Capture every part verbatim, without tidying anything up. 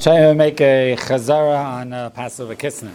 trying to make a chazara on uh, Passover Kisnin.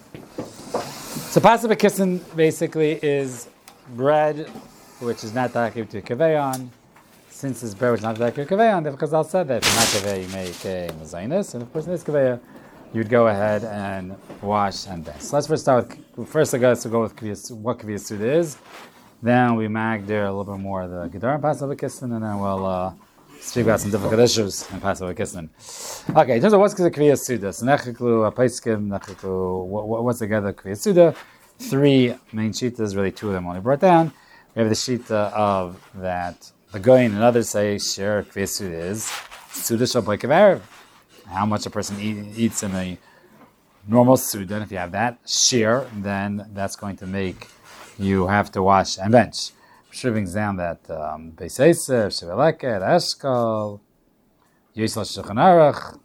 So Passover Kisnin basically is bread which is not takiv to kaveyon. Since it's bread which is not takiv to kaveyon, the Chazal said that if you're not kaveyon, you make a mezainis, and of course in this kaveyon, you'd go ahead and wash and best. So let's first start with, first I guess we'll go with kviyas, what kviyas suda is. Then we mag there a little bit more of the Gedara and Passover Kisnin, and then we'll uh, speak about some difficult issues in Passover Kisnin. Okay, in terms of what's the kviyas suda, so nechiklu, apaiskim, nechiklu, what's together kviyas suda? Three main shitas, really two of them only brought down. We have the shita of that the goyin and others say share kviyas suda is suda shal boikav erev. How much a person eat, eats in a normal suda, and if you have that share, then that's going to make you have to wash and bench. Shiving down that Beis Yosef, Shivaleket, Eshkol, Yisrael Shulchan Aruch,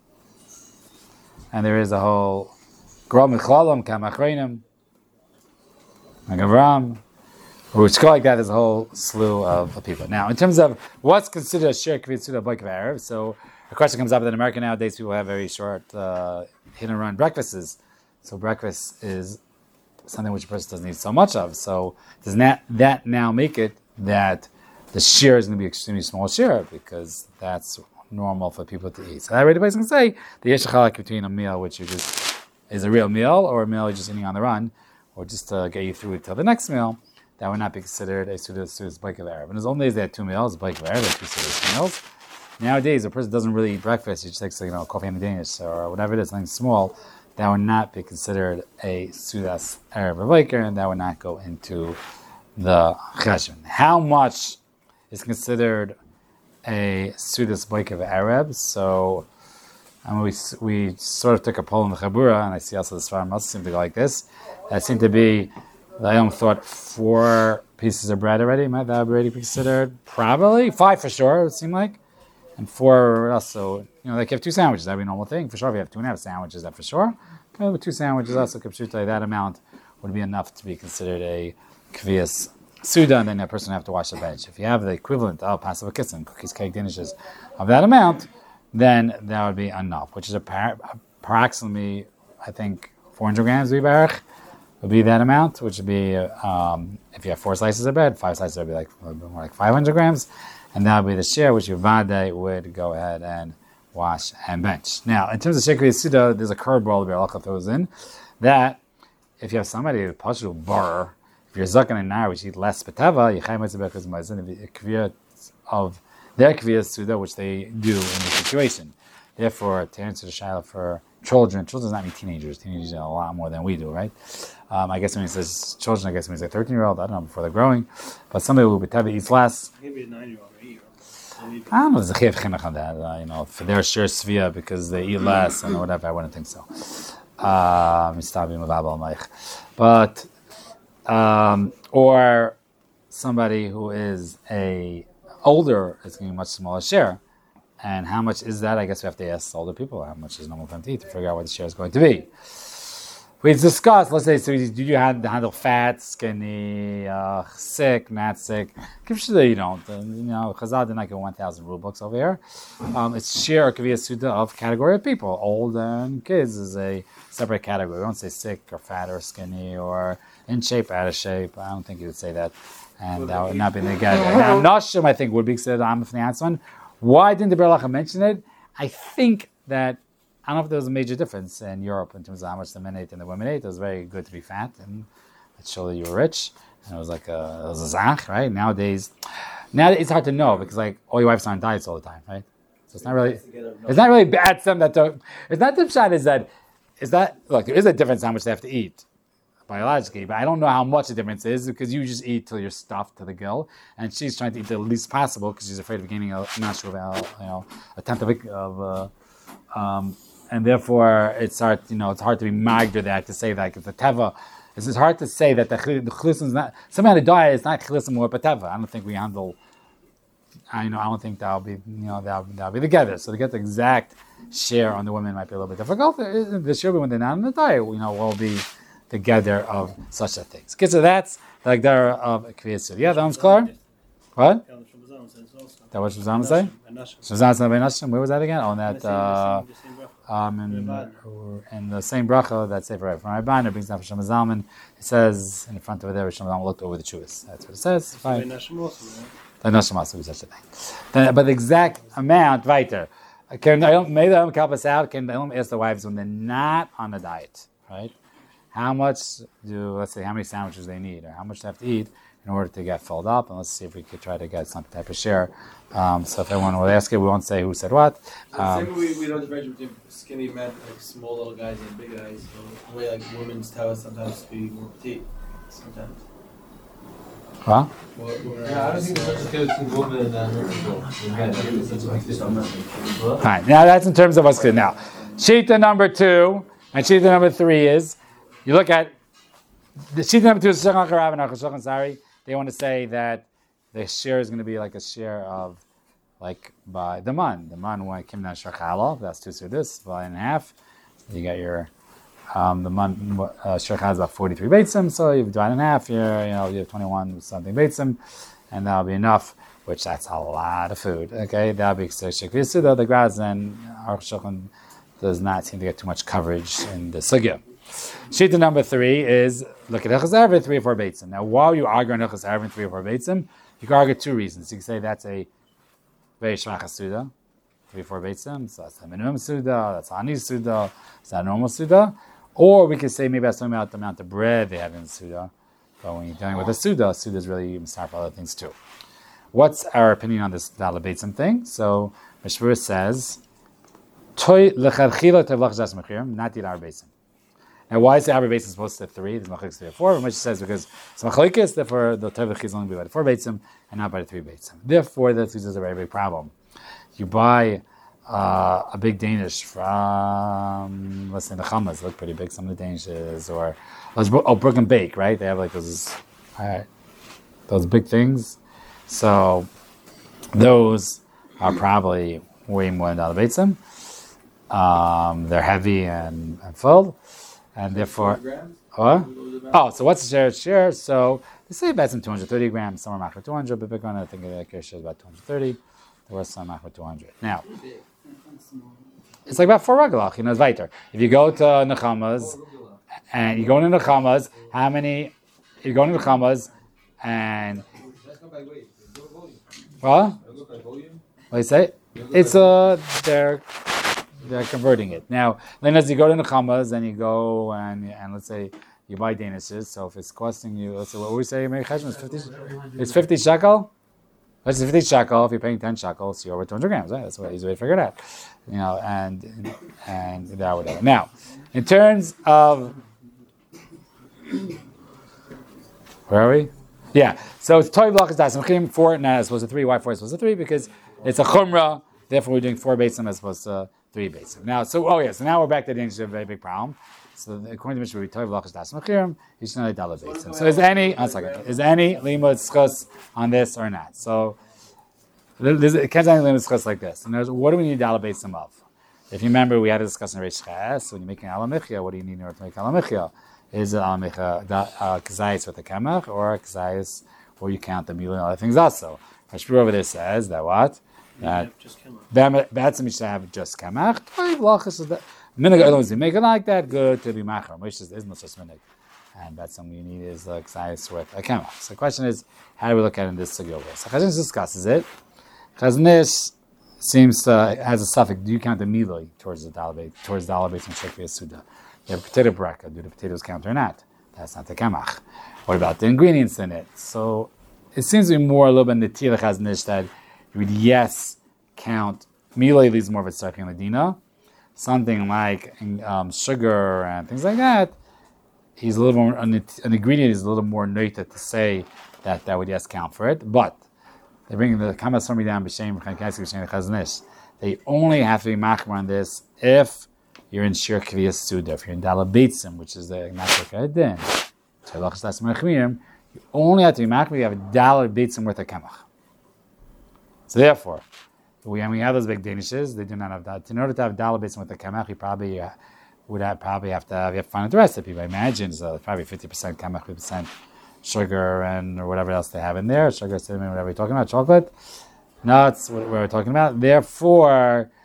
and there is a whole Grom Mechalam, Kamachreinim, Agavram, which go like that. There's a whole slew of people. Now, in terms of what's considered a share kviyas suda boikav erev, so a question comes up that in America nowadays people have very short uh, hit and run breakfasts. So breakfast is something which a person doesn't need so much of. So does that, that now make it that the share is going to be extremely small share because that's normal for people to eat? So that really can say the yesh chalak between a meal which you just is a real meal or a meal you're just eating on the run or just to get you through till the next meal, that would not be considered a suda suda's boikav erev. In his old days they had two meals, boikav erev, they had two suda's meals. Nowadays, a person doesn't really eat breakfast. He just takes, you know, coffee and Danish or whatever it is, something small. That would not be considered a sudas erev v'boker, and that would not go into the cheshbon. How much is considered a sudas boikav erev? So, I mean, we we sort of took a poll in the Chabura, and I see also the Sfarim also seem to go like this. That seemed to be, I only thought four pieces of bread already. Might that already be considered? Probably five for sure. It would seem like. And four also, you know, like you have two sandwiches, that'd be a normal thing. For sure, if you have two and a half sandwiches, that for sure. Okay, with two sandwiches also, that amount would be enough to be considered a kviyas suda, and then that person would have to wash the bench. If you have the equivalent of Passover Kisnin, cookies, cake, dishes of that amount, then that would be enough, which is approximately, I think, four hundred grams would be that amount, which would be, um, if you have four slices of bread, five slices would be like more like five hundred grams. And that would be the share which your vade would go ahead and wash and bench. Now, in terms of share kviyas suda, there's a curveball the Beralacha throws in that if you have somebody who pashu bar, if you're zaken and nar which eat less petava, you chayim mitzvah because kviyas of their kviyas suda which they do in the situation. Therefore, to answer the shayla for children, children does not mean teenagers. Teenagers are a lot more than we do, right? Um, I guess when he says children, I guess it means a thirteen-year-old. I don't know before they're growing, but somebody who petava eats less. Maybe a nine-year-old. I don't know if there's a chiv chinuch on that, uh, you know, for their share svia because they eat less and whatever. I wouldn't think so. But um, or somebody who is a older is getting a much smaller share, and how much is that? I guess we have to ask older people how much is normal for them to eat to figure out what the share is going to be. We discussed, let's say, so do you handle fat, skinny, uh, sick, not sick? Give sure you don't. Uh, you know, Chazal did not get one thousand rule books over here. Um, it's share kviyas suda of category of people. Old and kids is a separate category. We don't say sick or fat or skinny or in shape, out of shape. I don't think you would say that. And that would not be negated. Now, Nashim, I think, would be considered Am of the Why didn't the Beralacha mention it? I think that I don't know if there was a major difference in Europe in terms of how much the men ate and the women ate. It was very good to be fat, and it showed that you were rich. And it was like a, it was a zach, right? Nowadays, now it's hard to know because like all your wives are on diets all the time, right? So it's not really, it's not really bad. Some that don't. It's not the shot. Is that, is that look? There is a difference how much they have to eat biologically, but I don't know how much the difference is because you just eat till you're stuffed to the gill, and she's trying to eat the least possible because she's afraid of gaining a not sure about you know a tenth of of. Uh, um, And therefore, it's hard, you know, it's hard to be magder that to say that because the teva, it's just hard to say that the the chlusim is not somehow the diet is not chlusim or teva. I don't think we handle. I you know I don't think that'll be you know that'll, that'll be together. So to get the exact share on the women might be a little bit difficult. The share when they're not in the diet, you know, will be together of such a thing. Okay, so that's like there of kviyas suda. Yeah, that one's clear. What? That was Shazam say? Shazam say Nashim. Where was that again? On that. Uh, Um, and, or, and the same bracha that Sefer from Rabban, it brings down from Shlomo Zalman. It says in the front over there, Shlomo Zalman looked over the Chuvas. That's what it says. Fine. The Nashim also do such a thing. Then, but the exact amount, weiter. Can maybe the Ilm help us out? Can the Ilm ask the wives when they're not on a diet, right? How much do, let's say, how many sandwiches they need, or how much they have to eat in order to get filled up? And let's see if we could try to get some type of share. Um, so if everyone will ask it, we won't say who said what. Um, Same way we, we don't differentiate between skinny men, like small little guys and big guys. So the way like women's tell us sometimes to be more petite, sometimes. Huh? Yeah, I don't think there's such a between women and Fine. Now that's in terms of what's good. Now, Shita number two and Shita number three is, you look at, the Shita number two is Shulchan Aruch and Shulchan Sari. They want to say that the share is going to be like a share of, like by the man. The man when it came down Shachalo, that's two sudas, by and a half. You got your, um, the man, uh, Shachal is about forty-three beitzim, so you divide in half, you're, you know, you have twenty-one something beitzim, and that'll be enough, which that's a lot of food, okay? That'll be Shekvi Suda, the Graz, and Aruch Shulchan does not seem to get too much coverage in the Sugya. Shita number three is, look at Hilchos Erev, three or four beitzim. Now, while you argue on Hilchos Erev, three or four beitzim, you can argue two reasons. You can say that's a very shvacha suda, three or four beitzim, so that's a minimum suda, that's ani suda, it's not a normal suda. Or we could say maybe that's talking about the amount of bread they have in the suda. But when you're dealing with a suda, suda is really mistar for other things too. What's our opinion on this dala beitzim thing? So Mishmur says, toy lecharchila tevlach jas mechirim, not did our beitzim. Now, why is the Abba Beitzim supposed to have three? There's Machlokes three or four. Which says because it's Machlokes, therefore the Tevach is only by the four Beitzim and not by the three Beitzim. Therefore, this is a very big problem. You buy uh, a big Danish from, let's say, the Chamas, look pretty big, some of the Danishes, or oh, Brook and Bake, right? They have like those, uh, those big things. So those are probably way more than the Abba Beitzim. Um, they're heavy and, and full. And therefore, huh? Oh, so what's the share? Share. So they say about some two hundred thirty grams. Some are machar two hundred, but Bitcoin, I think the share is about two hundred thirty. There was some machar two hundred. Now, it's like about four ragalach. You know, it's weiter. If you go to Nechamas and you go into Nechamas, how many? You go into Nechamas and what? What do you say? It's a uh, they're. They're converting it. Now, then as you go to Nechamas and you go and and let's say you buy Danishes, so if it's costing you, let's say what we say, it's fifty, it's fifty shekel. Let's say fifty shekel. If you're paying ten shekels, you're over two hundred grams. Right? That's what easy way to figure it out. You know, and and that whatever. Now, in terms of where are we? Yeah. So it's toy block is dasim four, not as opposed to three. Why four as opposed to three? Because it's a chumrah. Therefore, we're doing four beitzim as opposed to three beitzim. Now, so oh yeah, so now we're back to the danger of a very big problem. So according to Mishnah, we toy v'lachas das mechirim. You should know dollar beitzim. So is any? One second. Is any limud schus on this or not? So it can't be limud schus like this. And there's what do we need dollar beitzim of? If you remember, we had a discussion in Reish Ches. When you're making alamichia, what do you need in order to make alamichia? Is it alamichia kazayis with a kemach or kazayis, or you count the meal and other things also? Hashpur over there says that what. That that's a mishnah have just kamach. Minig always make it like that. Good to be machar. Moshe says there's no such minig, and that's something you need is like size with a kamach. So the question is, how do we look at it in this sugya? So Chazon discusses it. Chazon seems to has a suffix. Do you count the miloi towards the dalabate towards the dalabate and shekvi suda? You have potato braka. Do the potatoes count or not? That's not the kamach. What about the ingredients in it? So it seems to be more a little bit in the tila Chazon that you would yes count milei leaves more of a tzarkin ladina, something like um, sugar and things like that. He's a little more an, an ingredient is a little more noted to say that that would yes count for it. But they bring the kamas from me down b'shem b'shem chaznish. They only have to be machmer on this if you're in shir kviyas suda. If you're in dalabeitzim, which is the matzah din, you only have to be machmer. You have a dalabeitzim worth of kamach. So therefore, we, when we have those big danishes, they do not have that. In order to have dalabeitzim with the kamach, you probably uh, would have, probably have to have, you have to find the recipe. I imagine so probably fifty percent kamach, fifty percent sugar, and or whatever else they have in there. Sugar, cinnamon, whatever you're talking about, chocolate, nuts, what we're talking about. Therefore,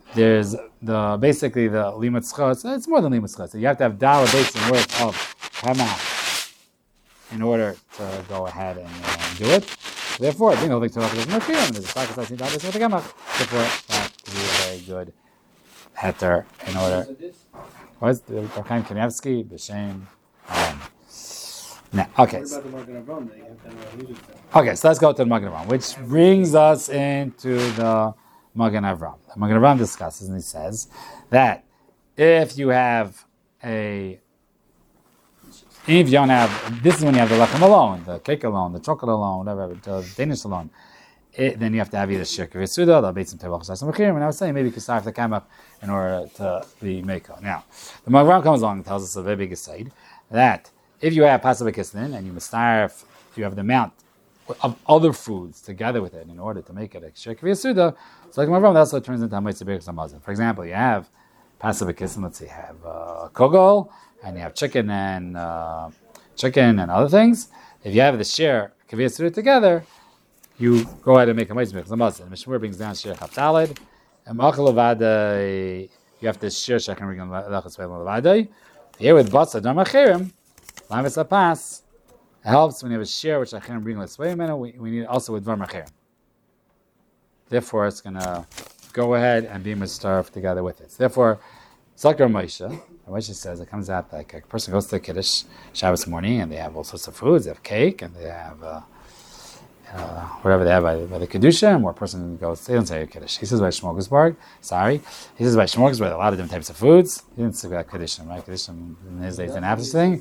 there's the basically the limit schos. It's more than limit schos. So you have to have dollar basin worth of kamach in order to go ahead and uh, do it. Therefore, you know, the Torah doesn't appear, and there's a practice I think that is with the kamach. Therefore, that would be a very good heter in order. What's the Chaim Kanievsky? B'Shem. Um, now, okay. What about the Magen Avraham that you have to have a Okay, so let's go to the Magen Avraham, which brings us into the Magen Avraham. The Magen Avraham discusses and he says that if you have a, if you don't have, this is when you have the lechem alone, the cake alone, the chocolate alone, whatever, the Danish alone. It, then you have to have either shirk or yisuda, the beit some tevach shasam mechirim, and I was saying maybe you could start the kamach in order to be meko. Now, the Magen Avraham comes along and tells us a very big aside that if you have pasuk kisnin and you must starve, you have the amount of other foods together with it in order to make it a shirk or yisuda. So like Magen Avraham, that's what turns into hametz b'irchas hamazon. For example, you have pasuk kisnin. Let's say you have uh, kogel and you have chicken and uh, chicken and other things. If you have the shir kaviyasud together, you go ahead and make a mitzvah. The Mishmur brings down shir chaftalid, and machal levadai. You have to shir shechem regam lechas ve'el levadai. Here with batza dam achirim, lamis apas. It helps when you have a shir which achirim bring lesvei. We we need also with dvar achirim. Therefore, it's going to go ahead and be mistarf together with it. So therefore, Zakar Moshe. Moshe says it comes out like a person goes to the Kiddush Shabbos morning, and they have all sorts of foods. They have cake, and they have. Uh, Uh, whatever they have by, by the Kedusha, and more person goes, they don't say Kiddush. He says by Shmorgasburg, sorry. He says by Shmorgasburg, a lot of different types of foods. He didn't say about Kedusha, right? Kedusha in his days didn't have this thing.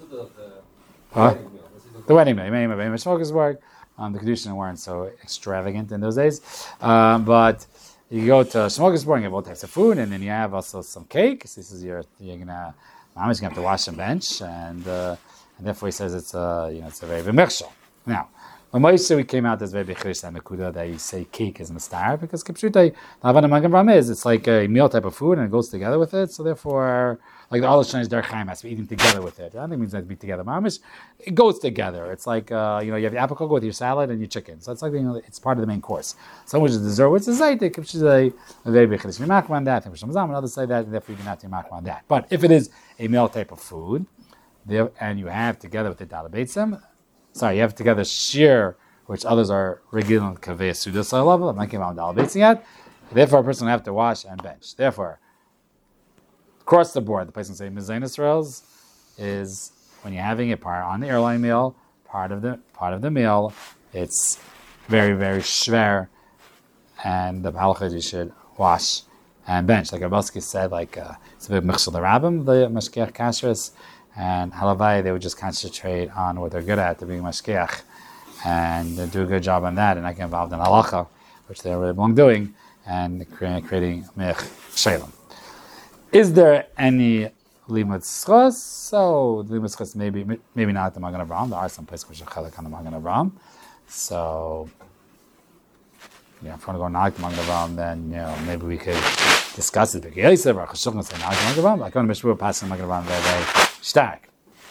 What? The wedding meal. You may have Shmorgasburg. Um, the Kedusha weren't so extravagant in those days. Um, but you go to Shmorgasburg and you have all types of food, and then you have also some cake. So he says you're, you're going to, Mama's going to have to wash and bench, and, uh, and therefore he says it's a, you know, it's a very big mechshel. Now, when Moshe we came out as very bechirish and mekuda that you say cake is mistar because kipshutai Havana Magen Avraham is it's like a meal type of food and it goes together with it. So therefore, like the all the Shanish Dar Chaim has to be eating together with it. I don't think it means that to be together. Mamish, it goes together. It's like uh, you know you have the apple cocoa with your salad and your chicken. So it's like you know it's part of the main course. Some which is dessert, which is zaytik, which is a very bechirish mimachma on that. I think for some others say that, and therefore you do not mimachma on that. But if it is a meal type of food, there and you have together with the dalabeitzim. Sorry, you have together shir, which others are regular kaveh suda level. I'm not giving out dalabeitzim yet. Therefore, a person will have to wash and bench. Therefore, across the board, the place can say Mizayn Israel's is when you're having a part on the airline meal, part of the part of the meal, it's very very shver, and the halachah you should wash and bench. Like Rabelski said, like uh, it's a big mixel the rabbim, the mashkiach kashrus. And halavai, they would just concentrate on what they're good at, to being mashkiach, and they do a good job on that, and not get involved in halacha, which they really belong doing, and creating mech shalom. Is there any limud schos? So limud schos maybe maybe not at the Magen Avraham. There are some places which are chalak on the Magen Avraham. So yeah, if you want to go not the Magen Avraham, then you know maybe we could discuss it. Yosef or Chashukah say not the Magen Avraham. Like on the Mishmur passing the Magen Avraham very very stark.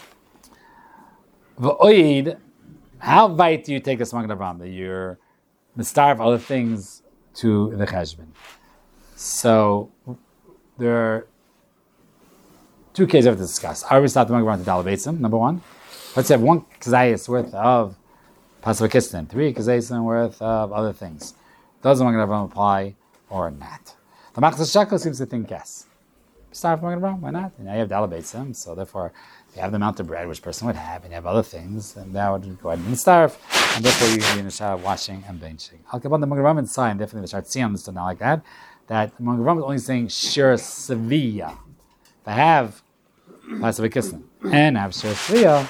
V'oid, how weit do you take this Magen Avraham that you're the star of other things to the cheshbon? So there are two cases we have to discuss. Are we start the Magen Avraham to dalabeitzim? Number one, let's have one kazayis worth of pasvakistan, three kazayis worth of other things. Does the Magen Avraham apply or not? The Machzor Shakal seems to think yes. Start from Magen Avraham, why not? And now you have dalabeitzim, so therefore if you have the amount of bread which person would have, and you have other things, then that would go ahead and starve, and therefore you should be in the shower washing and benching. Al Kabbalah, the Magen Avraham sign, definitely the Shartzi understood not like that, that the Magen Avraham is only saying shir seviyah. If I have pasavik and I have shir seviyah,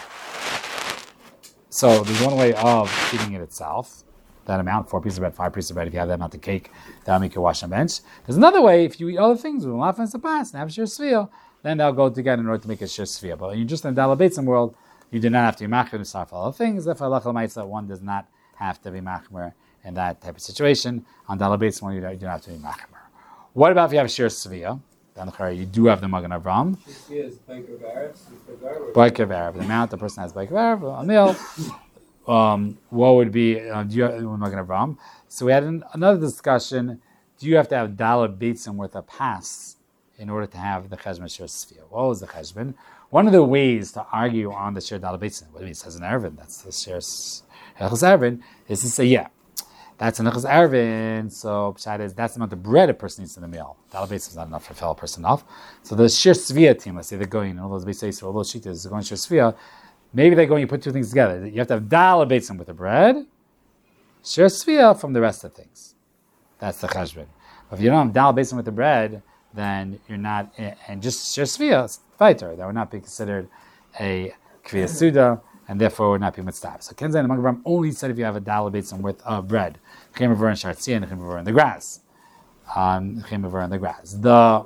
so there's one way of eating it itself, that amount, four pieces of bread, five pieces of bread, if you have that amount of cake, that'll make you wash and bench. There's another way, if you eat other things, with malaf and sapas, and have shir seviyah, then they'll go together in order to make a shir sviyah. But when you're just in the dalabeitzim world, you do not have to be machmer to start for all things. Therefore, halach l'maitza, one does not have to be machmer in that type of situation. On dalabeitzim, one you don't have to be machmer. What about if you have shir sviyah? Then you do have the Magen Avraham. Shir is baker of Arabs. Baker of Arab. The amount the person has baker of Arab, a meal. Um, what would be uh, do you have Magen Avraham? So we had an, another discussion. do you have to have dollar beitzim worth of pas in order to have the cheshbon shir svia? What was the cheshbon? One of the ways to argue on the shir dollar beitzim, what do you mean? It says in Erevin, that's the shir Echos Erevin, is to say, yeah, that's an Echos Erevin, so pshat is that's the amount of bread a person needs in the meal. Dollar beitzim is not enough for a fellow person enough. So the shir svia team, let's say they're going, and all those beisayis, all those shitas, they're going shir svia, maybe they're going, you put two things together. You have to have dollar beitzim with the bread, shir svia from the rest of things. That's the cheshbon. But if you don't have dal based with the bread, then you're not, and just shir svia, fighter, that would not be considered a kviya suda, and therefore would not be mitzvah. So Kenzai and the Magen only said if you have a dal based with uh, bread, chem over and shartzia, and chem over in the grass, um, chem over in the grass. The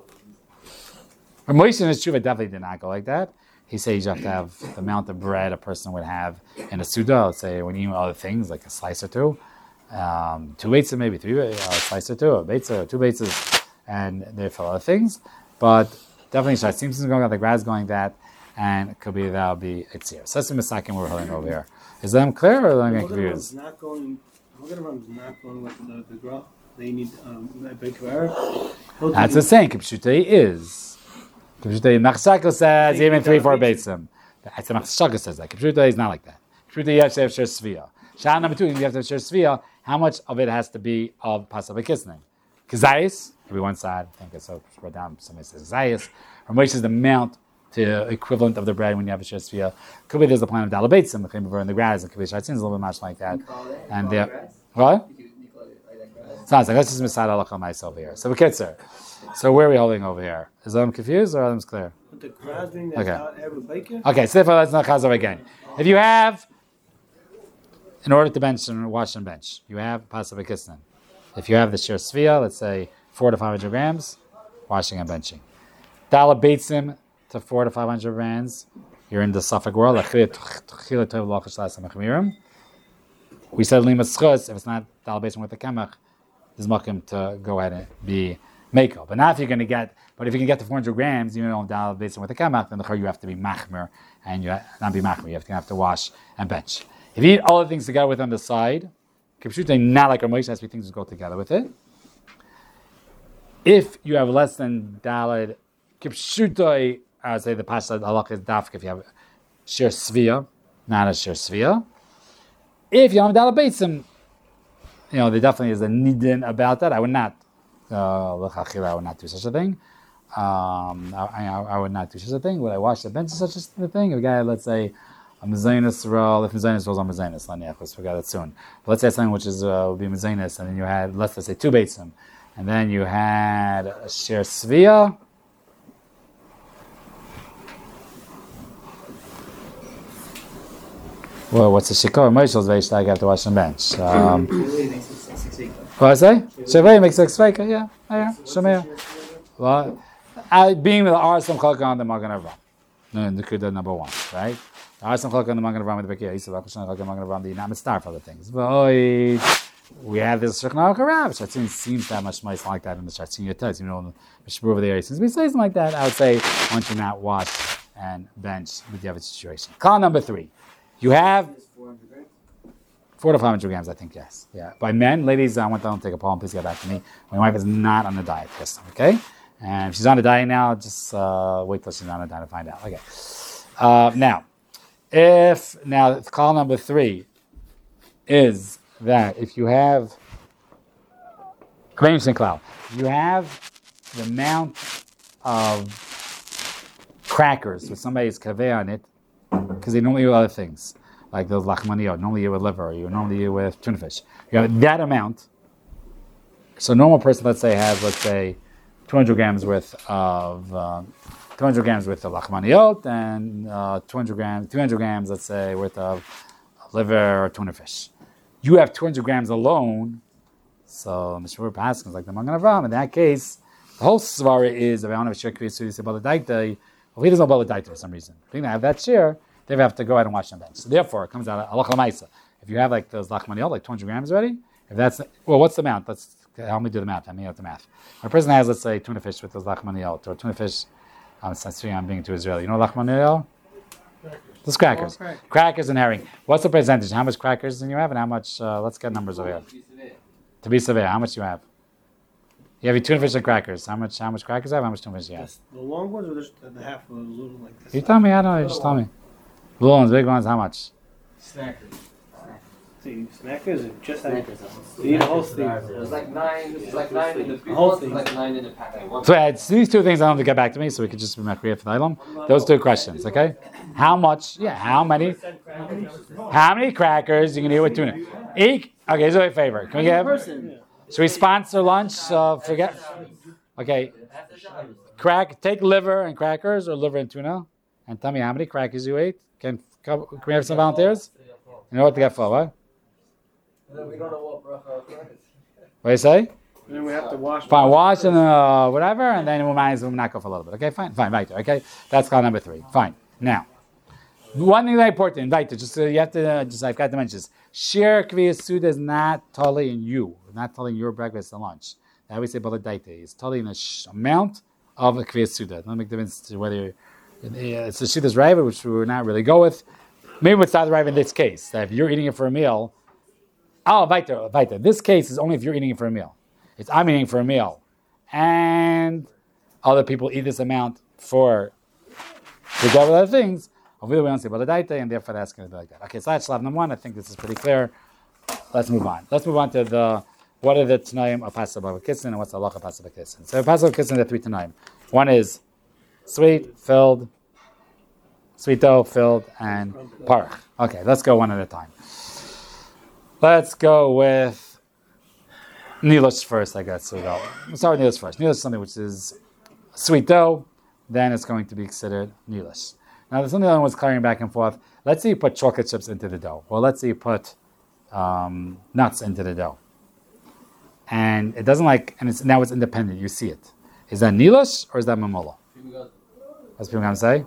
Moshe in his tshuva definitely did not go like that. He said you have to have the amount of bread a person would have in a suda. Let's say when you eat other things like a slice or two. Um, two beitzah, maybe three, uh, a slice or two, a beitzah, two beitzahs, and therefore other things. But definitely, Shai Simpson's going, the grass going that, and it could be that'll be it's here. So that's the Masakim we're holding over here. Is that clear or am I confused? Not going. Hogan is not going with the, the graph. They need um, a big error. That's the same. Kipshutei is. Kipshutei Machshaka says even three, four beitzim. That's the Machshaka says that. Kipshutei is not like that. Kipshutei you have to have shir svia. Shah number two, you have to have shir svia. How much of it has to be of pasal bekisning? Kazayis, could be one side. I think it's so spread down. Somebody says zayis. Or Moshe is the amount to equivalent of the bread when you have a shir svia. Could be there's a plan of dalabeitzim, the chem in the grass, and could be shatzin, a little bit much like that. And there, what? Sounds like that's just misad alachal myself here. So bekitzer. So where are we holding over here? Is Adam confused or Adam's clear? With the grass being that's okay. not every bacon. Okay, so therefore let's not chazar again. If you have in order to bench and wash and bench, you have pasal bekisnin. If you have the shir svia, let's say four to five hundred grams, washing and benching. Dala beitzim to four to five hundred grams, you're in the Suffolk world. We said lima schus. If it's not dala beitzim with the kemach, there's makim to go ahead and be mako. But now if you're going to get, but if you can get to four hundred grams, you know dala beitzim with the kemach, then the you have to be machmer and you have, not be machmer. You have to have to wash and bench. If you eat all the things together with on the side, kipshutei not like our Moshe has three things to go together with it. If you have less than daled, kipshutei, I would say the pasha halach is dafk if you have shir svia, not a shir svia. If you have daled beitzim, you know, there definitely is a nidin about that. I would not, uh, I would not do such a thing. Um, I, I, I would not do such a thing. Would I wash the bench such a thing? If a guy, let's say, a mezainis roll, if mezainis rolls on mezainis, let's forget it soon. But let's say something which is uh, would be mezainis, and then you had, let's, let's say, two beitzim, and then you had a shir svia. Well, what's the shikor? Moshel's very I have to wash and bench. Um, what I say? Shavei makes six fake. Yeah, yeah, Shemaya. Well, I, being with the Arsam Chalka on the Magen Avraham. No, the Kuda number one, right? Arsam Chalka on the Magen Avraham with the Bekiyah. Yisrael Chalka on the Magen Avraham. The Name Star for other things. But oh, we have this Shekhnah Karav. Shatzin seems to have much nice like that in the Shatzin Yotetz. You know, the Shibur over there seems to be something like that. I would say once you not wash and bench with the other situation. Call number three. You have four to five hundred grams, I think, yes. Yeah. By men, ladies, I want them to take a poll and please get back to me. My wife is not on the diet this time, okay? And if she's on a diet now, just uh, wait till she's on a diet to find out. Okay. Uh, now, if, now, call number three is that if you have, you have the amount of crackers with somebody's kaveh on it, because they normally eat other things, like those lachmaniyot, normally eat with liver, you normally eat with tuna fish. You have that amount. So a normal person, let's say, has, let's say, two hundred grams worth of uh, two hundred grams worth of lachmaniyot, and uh, two hundred grams, three hundred grams, let's say, worth of liver or tuna fish. You have two hundred grams alone. So Mishmur Paskins, like the Magen Avraham, in that case, the whole svara is, if I don't have a share kviyah, say baladaita. Well, he doesn't know baladaita for some reason. If they have that share, they have to go ahead and wash them bench. So therefore, it comes out of halacha l'maisa. If you have like those lachmaniyot, like two hundred grams already, if that's, well, what's the amount? Let's help me do the math. I mean, out the math. A person has, let's say, tuna fish with those lachmaniyot, or tuna fish. Um, since I'm being too Israeli, you know lachmaniyot? Those crackers. Crackers. Crackers and herring. What's the percentage? How much crackers do you have, and how much? Uh, let's get numbers over here. To be severe, how much do you have? You have your tuna fish and crackers. How much? How much crackers do I have? How much tuna fish do you have? Just the long ones or just the, the half of the little like this? You tell me. I don't know. You just tell me. Little ones, big ones. How much? Snackers. See, snackers or just snackers? You eat a whole thing. There's like nine. There's like nine in the big whole ones. thing. Like nine in the pack. Like So it's these two things I don't have to get back to me, so we could just be makriya for the item. Those two questions, okay? How much? Yeah, how many? How many crackers you can eat with tuna? Eek. Okay, here's my favor. Can we get? Should we sponsor lunch? Uh, forget. Okay. Crack. Take liver and crackers, or liver and tuna, and tell me how many crackers you ate. Can can we have some volunteers? You know what to get for what? we don't know what bracha. What do you say? And then we have to wash. Fine, wash and uh, whatever, and then we'll manage, we'll not go for a little bit. Okay, fine, fine, right there. Okay, that's call number three. Fine. Now, one thing that's important, right there, just uh, you have to uh, just I've got to mention this. Shir kviyas suda is not totally in you, not totally in your breakfast and lunch. That we say bala daite. It's totally in the sh- amount of a kviyas suda. Don't make difference to whether you're, uh, it's the shitas raiva, which we would not really go with. Maybe it's not right in this case. That if you're eating it for a meal, oh, weiter, weiter. This case is only if you're eating it for a meal. It's I'm eating for a meal, and other people eat this amount for together with other things. Over we don't say baladaita, and therefore that's going to be like that. Okay, so that's number one. I think this is pretty clear. Let's move on. Let's move on to the what are the tanaim of pasal b'kissen and what's the halacha of pasal b'kissen. So pasal b'kissen, there are three tanaim. One is sweet, filled, sweet dough, filled, and parach. Okay, let's go one at a time. Let's go with Nilush first, I guess. So we'll we'll start with Nilush first. Nilush is something which is sweet dough, then it's going to be considered Nilush. Now, there's something that was carrying back and forth. Let's say you put chocolate chips into the dough. Well, let's say you put um, nuts into the dough. And it doesn't like, and it's now it's independent. You see it. Is that Nilush or is that Mamula? What's people going to say? It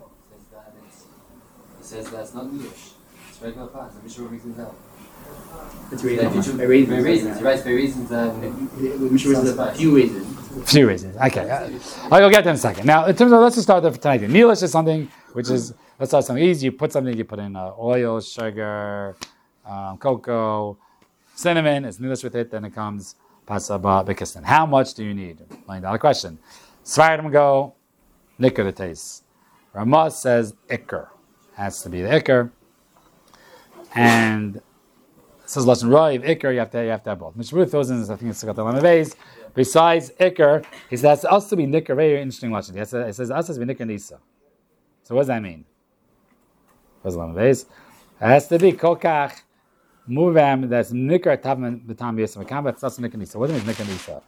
says that's not Nilush. It's regular fast. I'm sure it makes it out. It's reasons. By reasons. reasons. Right, by reasons. Um, a few reasons. Few reasons. Okay. I'll get to in a second. Now, in terms of, let's just start there for tonight. Nilush is something which is, let's start something easy. You put something, you put in uh, oil, sugar, um, cocoa, cinnamon, it's Nilush with it, then it comes pasaba b'kissin. How much do you need? Million dollar question. Svardim go, nikkur the taste. Ramah says ikr. Has to be the ikr. And it says lashon roiv ikr. You have to you have to have both. Mishmur throws in, I think it's got the lamavez. Besides ikr, he says it has to be nikr. Very interesting lashon. It says it says it has to be nikr nisa. So what does that mean? What's the lamavez? It has to be kokach muvem. That's nikr tavam b'tam yisam kamba. It's also nikr nisa. What do you mean nikr nisa?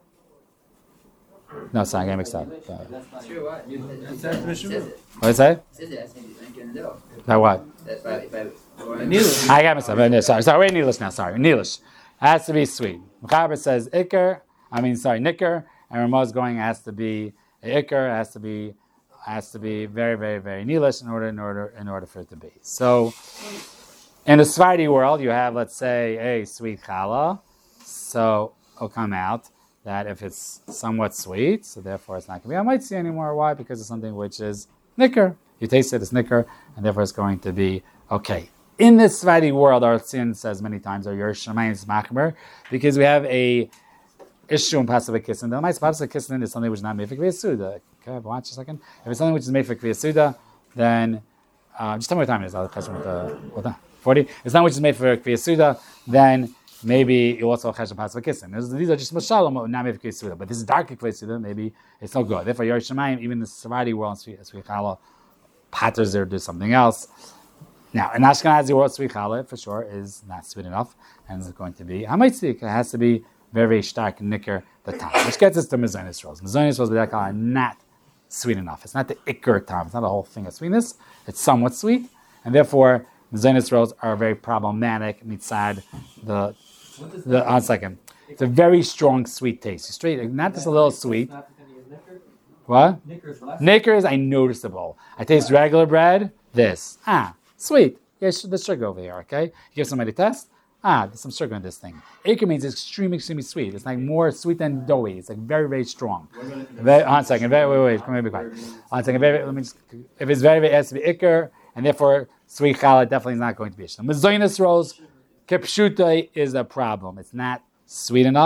No, sorry, I got mixed up. that's true, what? It says it. What did it say? It says it has to be in the dough. That what? That's right. If I, Nilush. I got myself. Uh, Sorry, sorry. Wait, Nilush now. Sorry, Nilush. It has to be sweet. Mechaber says ikr. I mean, sorry, nicker. And Ramaz going has to be ikr. Has to be has to be very, very, very Nilush in order, in order, in order for it to be. So, in the Sephardi world, you have, let's say, a sweet challah. So it'll come out that if it's somewhat sweet, so therefore it's not going to be I might see anymore. Why? Because it's something which is nicker. You taste it, it's nicker, and therefore it's going to be okay. In this Sephardi world, our sin says many times, or your Shemayim is machmer, because we have a issue in Pasuk Kissin. The nice Pasuk Kissin is something which is not made for Kviyas Suda. Okay, watch a second. If it's something which is made for Kviyas Suda, then uh, just tell me what time it is. I'll question with the what the forty. It's not which is made for Kviyas Suda, then maybe you also have Chesed Pasuk Kissin. These are just Mashalom, not made for Kviyas Suda. But this is dark Kviyas Suda. Maybe it's no good. Therefore, your Shemayim, even in the Sephardi world, Sweet Challah, patters there do something else. Now, an Ashkenazi world, sweet challah for sure is not sweet enough, and it's going to be hamaitzik. It has to be very, very stark nicker the time, which gets us to mezonis rolls. Mezonis rolls are not sweet enough. It's not the ikr time. It's not a whole thing of sweetness. It's somewhat sweet, and therefore mezonis rolls are very problematic mitzad the the. On second, it's a very strong sweet taste. Straight, not just a little sweet. What? Nicker is I noticeable. I taste regular bread. This ah. Sweet. Yes, there's sugar over here, okay? You give somebody a test. Ah, there's some sugar in this thing. Acre means it's extremely, extremely sweet. It's like more sweet than doughy. It's like very, very strong. Very, on a second. Very, wait, wait, come here, be quiet. On a second. Very, let me just, if it's very, very, it has to be ikr, and therefore sweet challah definitely is not going to be ishlam. Mezonis rolls, kipshuta is a problem. It's not sweet enough,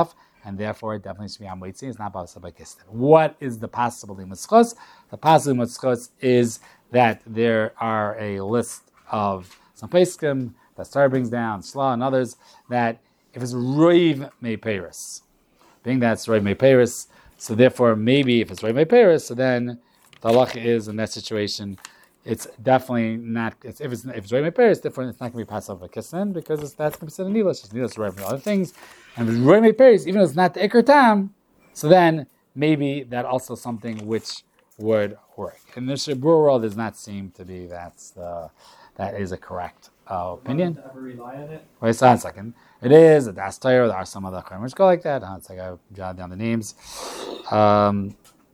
and therefore it definitely should be Amoitzi. It's not Basa Bakistan. What is the possible Limutzchos? The possible Limutzchos is that there are a list of some Peskim that Star brings down, Shla and others, that if it's Roiv Meiperis, being that it's Roiv Meiperis, so therefore maybe if it's Roiv Meiperis, so then the halacha is in that situation, it's definitely not, it's, if it's if it's Roiv Meiperis, different, it's not going to be passed over Kissin because it's, that's considered Nilash. It's Nilash Roiv for other things. And if it's Roiv Meiperis, even if it's not the Iker Tam, so then maybe that also something which would work. In the Shabur world does not seem to be that's the, that is a correct uh, opinion. Ever rely on it? Wait a second. It is a Das Torah. There are some other Chumras go like that. It's like I jotted down the names. Um,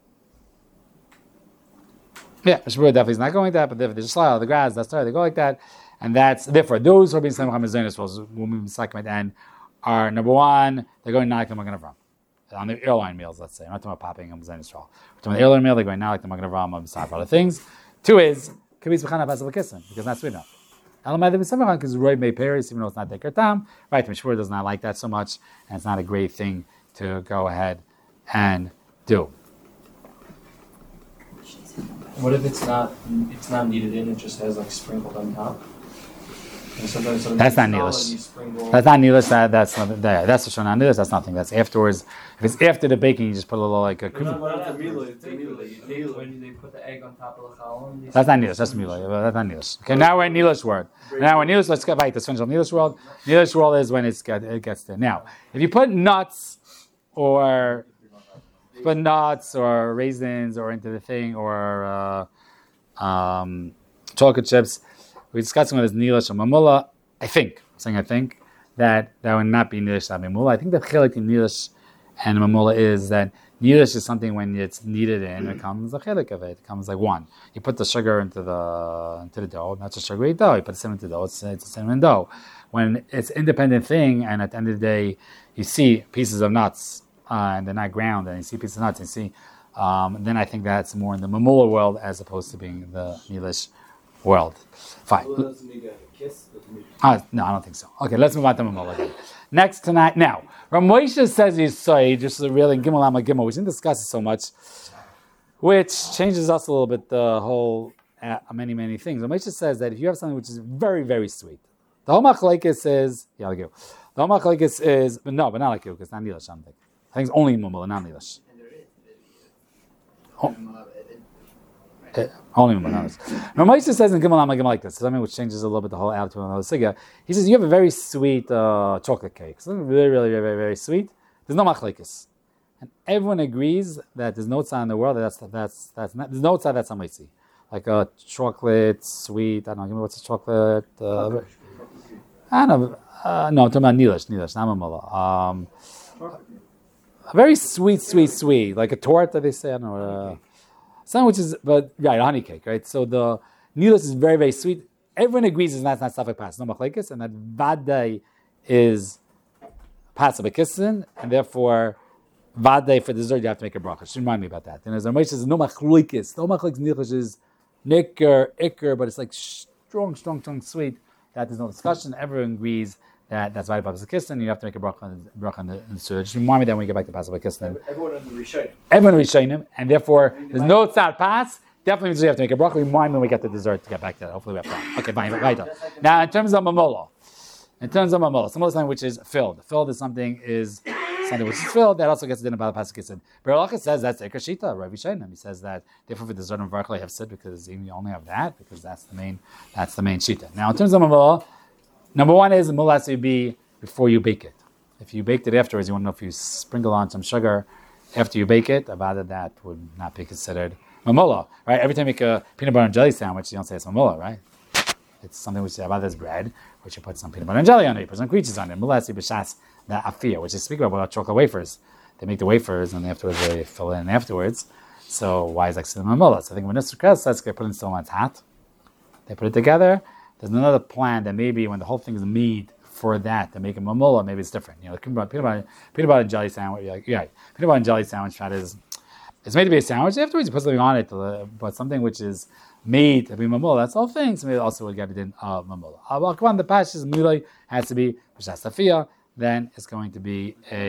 yeah, Shabur definitely is not going like that, but if there's a slide of the grass, Das Torah, they go like that. And that's, therefore, those who are being Samacham Mizonis, will be Sakmat, and are, number one, they're going not like the Magen Avraham. On the airline meals, let's say. I'm not talking about popping and Mizonis Yisrael. We're talking about the airline meal, they're going now like the Magen Avraham, beside other things. Two is, Kabis B'chana Pasal B'Kissin, because that's sweet enough. Elamai B'Samachan, because Roy May Paris, even though it's not Deker Tam, right, Mishmur does not like that so much, and it's not a great thing to go ahead and do. What if it's not it's not kneaded in, it just has like sprinkled on top? And sometimes That's not Neelish. That's not Neelish, that, that's not, that, that's for sure not Neelish, that's nothing, that's afterwards. If it's after the baking, you just put a little like a Not, kufu. not, it's immediately, it's immediately. You When they put the egg on top of the challah. That's not Neelish, that's Mila. That's not Neelish. Okay, now we're in Neelish word. Now we're in Neelish, let's get back to the Neelish world. Neelish world is when it's get, it gets there. Now, if you put nuts or put nuts or raisins or into the thing or uh, um, chocolate chips, we're discussing whether it's Neelish or Mamula. I think, I'm saying I think, that that would not be Neelish or Mamula. I think the chelik in Neelish and Mamula is that Neelish is something when it's kneaded in, it comes a chelik of it. It comes like one. You put the sugar into the into the dough, not just sugary dough. You put the cinnamon into the dough, it's, it's a cinnamon dough. When it's an independent thing, and at the end of the day, you see pieces of nuts, uh, and they're not ground, and you see pieces of nuts, and you see, um, then I think that's more in the Mamula world as opposed to being the Neelish world. Fine. Well, doesn't make a kiss, doesn't make Uh, no, I don't think so. Okay, let's move on to Mamula again. Next tonight, now, Rav Moshe says he's say just really Gimel Amma Gimel. We didn't discuss it so much, which changes us a little bit. The whole uh, many many things. Rav Moshe says that if you have something which is very very sweet, the whole machlekes is yeah, like you. The whole machlekes is but no, but not like you because not Neelish. I don't think. I think it's only Mamula, not Neelish. Oh. Uh, only bananas. Now, Moshe says in Gimel Amma Gimel like this, something which changes a little bit the whole attitude of the Siga. He says you have a very sweet uh, chocolate cake, something really, really, very, very, very sweet. There's no machlekes, and everyone agrees that there's no tzad in the world that that's that's that's not, there's no tzad that's amazing. Like a chocolate sweet. I don't know. Give me what's a chocolate. Uh, I don't know. Uh, no, I'm talking about Neelish, Neelish, not Mamula. Um, a very sweet, sweet, sweet, like a torte that they say. I don't know. Uh, Something which is, but right, a honey cake, right? So the Neelish is very, very sweet. Everyone agrees it's not, not Safek Pas, no machlekes, and that Vadai is Pas Bekissin, and therefore Vadai for dessert you have to make a bracha. Should remind me about that. And as Ramesh says, no machlekes, no machlekes Neelish is nicker, ikker, but it's like strong, strong, strong, sweet. That there's no discussion. Everyone agrees that that's Vadai Pas Bekissin, and you have to make a bracha on the bracha on the dessert. Just remind me that when we get back to Pas Bekissin. everyone on the Rishayim. Everyone will shine him, and therefore there's no tzad pass. Definitely means we have to make a bracha. Remind me when we get the dessert to get back to that. Hopefully we have time. Okay, fine. Right on. Now, in terms of mamola, in terms of mamola, some other something which is filled. Filled is something is something which is filled. That also gets dinner by the pasuk kisid. Beralacha says that's Eker Shita. Rabbi Shainim. He says that therefore for dessert and varchlei have said because you only have that because that's the main that's the main shita. Now, in terms of mamola, number one is mamola has to be before you bake it. If you baked it afterwards, you want to know if you sprinkle on some sugar after you bake it, about that would not be considered mamola, right? Every time you make a peanut butter and jelly sandwich, you don't say it's mamola, right? It's something which about this bread, which you put some peanut butter and jelly on it, you put some creatures on it. Mulasi b'shas the afia, which is speaking about chocolate wafers. They make the wafers and afterwards they fill it in afterwards. So why is that considered mamola? So I think when this says they put it in someone's hat, they put it together. There's another plan that maybe when the whole thing is made for that to make a mamola, maybe it's different. You know, peanut butter, peanut butter, peanut butter and jelly sandwich. Like, yeah, peanut butter and jelly sandwich. That is, it's made to be a sandwich. Afterwards, you put something on it, but something which is made to be mamola. That's all things. So maybe also would get it in uh, mamola. Uh, well, come on, the pashas mulay has to be b'shas tafiyah. Then it's going to be a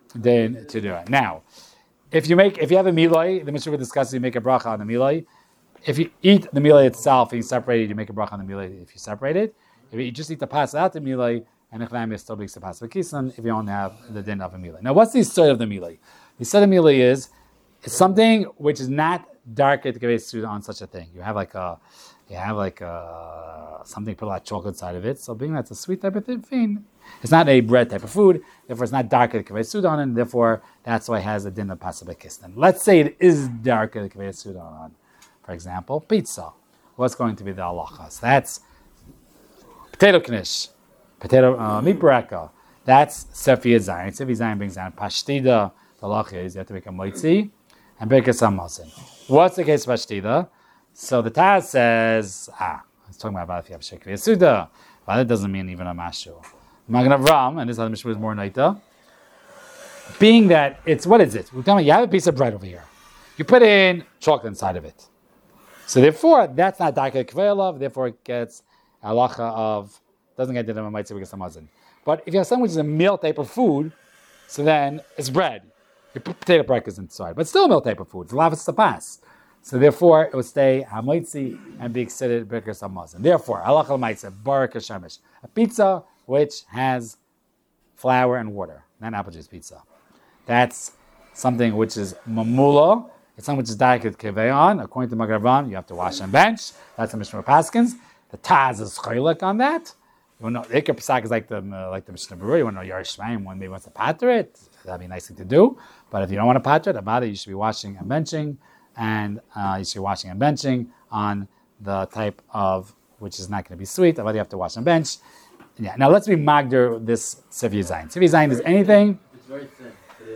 din to do it. Now, if you make, if you have a miloi, the Mishnah will discuss, you make a bracha on the miloi. If you eat the miloi itself and you separate it, you make a bracha on the miloi if you separate it. If you just eat the pas out the miloi, and echnayim still makes the pas v'kisan if you don't have the din of a miloi. Now, what's the story of the miloi? The story of the miloi is, it's something which is not darker to give on such a thing. You have like a, you have like a, something put a lot of chocolate inside of it. So being that's a sweet type of thing, it's not a bread type of food. Therefore, it's not darker to give on, and therefore that's why it has a din of pas v'kisan. Let's say it is darker to give on. For example, pizza. What's going to be the halacha? So that's potato knish, potato uh, meat baraka. That's sefi zayin. Sefi zayin brings down pashtida. The halacha is you have to make a moitzi and birkas hamazon. What's the case of pashtida? So the Taz says, ah, it's talking about if you have sheker yesuda. Well, that doesn't mean even a mashu. Magen Avram, and this other Mishnah is more naita. Being that it's, what is it? We're talking about you have a piece of bread over here. You put in chocolate inside of it. So therefore, that's not darker kveilov, therefore it gets halacha of, doesn't get the mitzvah because hamazon. But if you have something which is a meal type of food, so then it's bread. You put potato breakers inside, but still a meal type of food. It's lavas tapas. So therefore, it would stay hamoitzi and be extended breakers hamazon. Therefore, halacha l'maitze barak shemesh, a pizza which has flour and water, not apple juice pizza. That's something which is mamula. It's something which is darker keveon. According to Magen Avram, you have to wash and bench. That's the Mishnah Paskins. The Taz is chaylik on that. You want to know, Iker Pesach is like the uh, like the Mishnah Berurah. You want to know Yerush Shemaim when maybe wants to pater it. That'd be a nice thing to do. But if you don't want to pater it, about it, you should be washing and benching, and uh, you should be washing and benching on the type of which is not going to be sweet. About you have to wash and bench. Yeah. Now let's be magder this Sevi Zayin. Sevi Zayin is anything. It's very thin.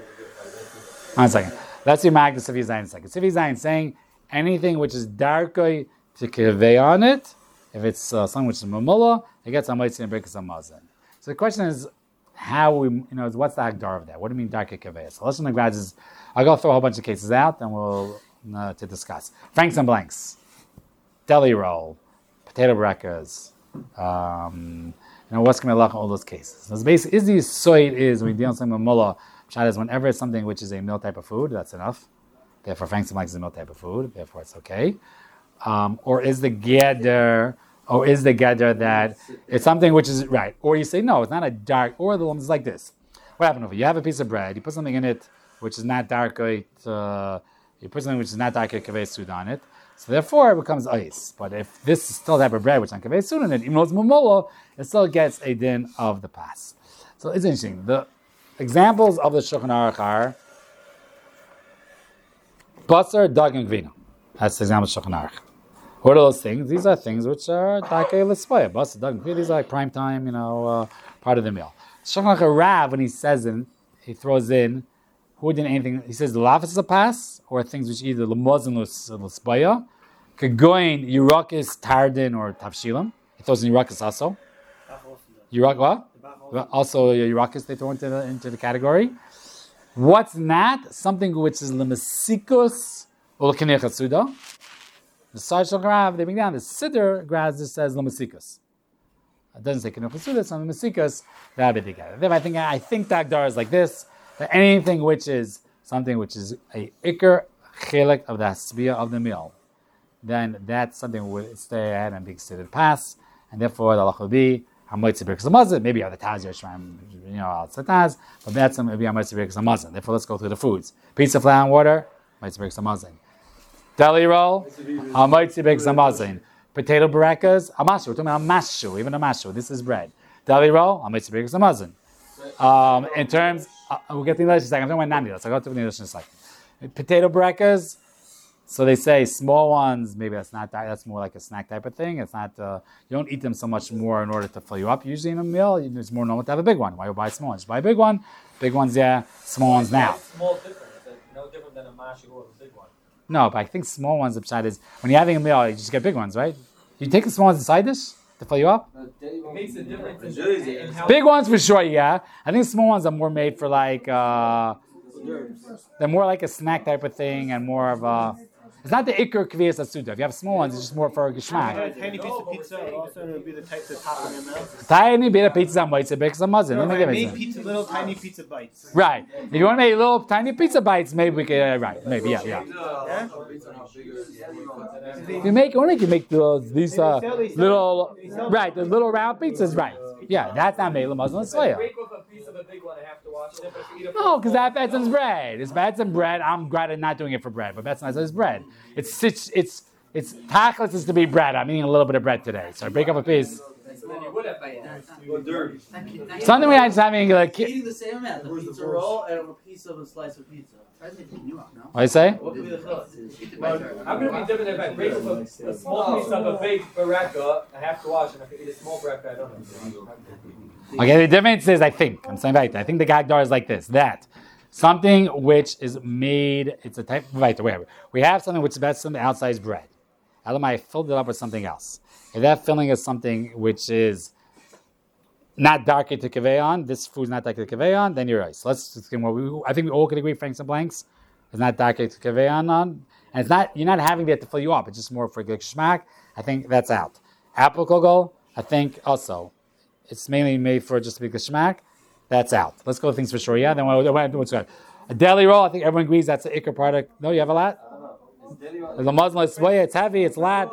One second. Let's be magder Sevi Zayin in a second. Sevi Zayin saying anything which is darker to kivei on it. If it's uh, something which is mamula, it gets a mitzvah and breaks a mazon. So the question is, how we, you know, what's the hagdar of that? What do you mean darker kivei? So let's look at is, I'll go throw a whole bunch of cases out, and we'll uh, to discuss. Franks and blanks, deli roll, potato breakers. Um, you know, what's going to be like all those cases? So it's basically, is the soy is when you deal with something mamula. Shad is whenever it's something which is a meal type of food, that's enough. Therefore, franks and blanks is a meal type of food. Therefore, it's okay. Um, or is the gather, or is the gather that it's something which is right? Or you say no, it's not a dark. Or the one is like this. What happened over? You have a piece of bread. You put something in it which is not dark. Uh, you put something which is not dark kaveh sud on it. So therefore, it becomes ice. But if this is still type of bread which is not kaveh sud on it, even though it's mumola, it still gets a din of the pas. So it's interesting. The examples of the Shulchan Aruch are basar, dog, and gvina. That's the example of Shulchan Aruch. What are those things? These are things which are dakei l'spoya. Basar, dog, and gvina. These are like prime time, you know, uh, part of the meal. Shulchan Aruch Rav, when he says in, he throws in, who did anything? He says the lafas is a pass, or things which either l'moz and l'spoya, kagoin, yurakis, tardin, or tavshilim. He throws in yurakis also. Yurak what? Also, Yurakis they throw into the, into the category. What's not? Something which is lemesikus or l'kenech suda. The Sarshal Grav, they bring down the Siddur Grav just says lemesikus. It doesn't say kenech suda, it's on lemesikus. That would be together. Then I think I think Dagdar is like this: that anything which is something which is a ikar chelik of the hasbiyah of the meal, then that's something would stay ahead and be considered pass, and therefore the halach will be. Maybe you have the Taz, you know, it's the Taz, but that's maybe Hamoitzi Birkas Hamazon. Therefore, let's go through the foods. Pizza, flour, and water, Hamoitzi Birkas Hamazon. Deli roll, Hamoitzi Birkas Hamazon. Potato barakas, Amashu. We're talking about Amashu, even Amashu. This is bread. Deli roll, Hamoitzi Birkas Hamazon. Um, in terms, uh, we'll get the English in a second. I'm talking about Nandi. Let's go to the English in a second. Potato barakas. So they say small ones, maybe that's not that, that's more like a snack type of thing. It's not, uh, you don't eat them so much more in order to fill you up. Usually in a meal, it's more normal to have a big one. Why you buy a small one? Just buy a big one. Big ones, yeah. Small ones now. Small different. It's no different than a mash or a big one. No, but I think small ones, the upside is, when you're having a meal, you just get big ones, right? You take the small ones inside dish to fill you up? It makes a difference in, in how Big ones for sure, yeah. I think small ones are more made for like, uh, they're more like a snack type of thing and more of a, It's not the ikr kviyas asuda. If you have small ones, it's just more for If you geshmak. had a tiny piece of pizza, also it would be the type that's hot in your mouth. Tiny bit of pizza bites, a big some muzzin. No, Let me I give made it. pizza, little tiny pizza bites. Right. If you want to make little tiny pizza bites, maybe we could. Uh, right. Maybe. Yeah. Yeah. Yeah? If you make, you want to make you make those these uh, little right, the little round pizzas. Right. Yeah. That's not made Muslim soya. Break with a piece of a big one, I have to wash it. If I eat a No, because that Betson's bread. It's Betson bread. I'm glad I'm not doing it for bread, but Betson is bread. It's it's it's it's tachlis is to be bread. I'm eating a little bit of bread today, so I break up a piece. then you would have Go dirty. Something we just having like. Eating the same amount. The Where's the pizza roll and a piece of a slice of pizza. What What do you say? What could be the thought? I'm going to be different if I break with a, a small piece of a big baraka, I have to wash it. If I eat a small baraka, I don't have to. Okay, the difference is, I think, I'm saying right. I think the Gagdar is like this: that something which is made, it's a type of right. Whatever. We have something which is better than the outside is bread. Elamai filled it up with something else. If that filling is something which is not darker to kaveh on, this food is not darker to kaveh on, then you're right. So let's just get more. We, I think we all could agree, franks and blanks, it's not darker to kaveh on, on, and it's not. You're not having that to fill you up. It's just more for good shmak. I think that's out. Apple kogel, I think also. It's mainly made for just to be geshmak. That's out. Let's go with things for sure. Yeah. Then what? What's good? A deli roll. I think everyone agrees that's the ikr product. No, you have a lot. The Muslim is way. It's heavy. It's lat.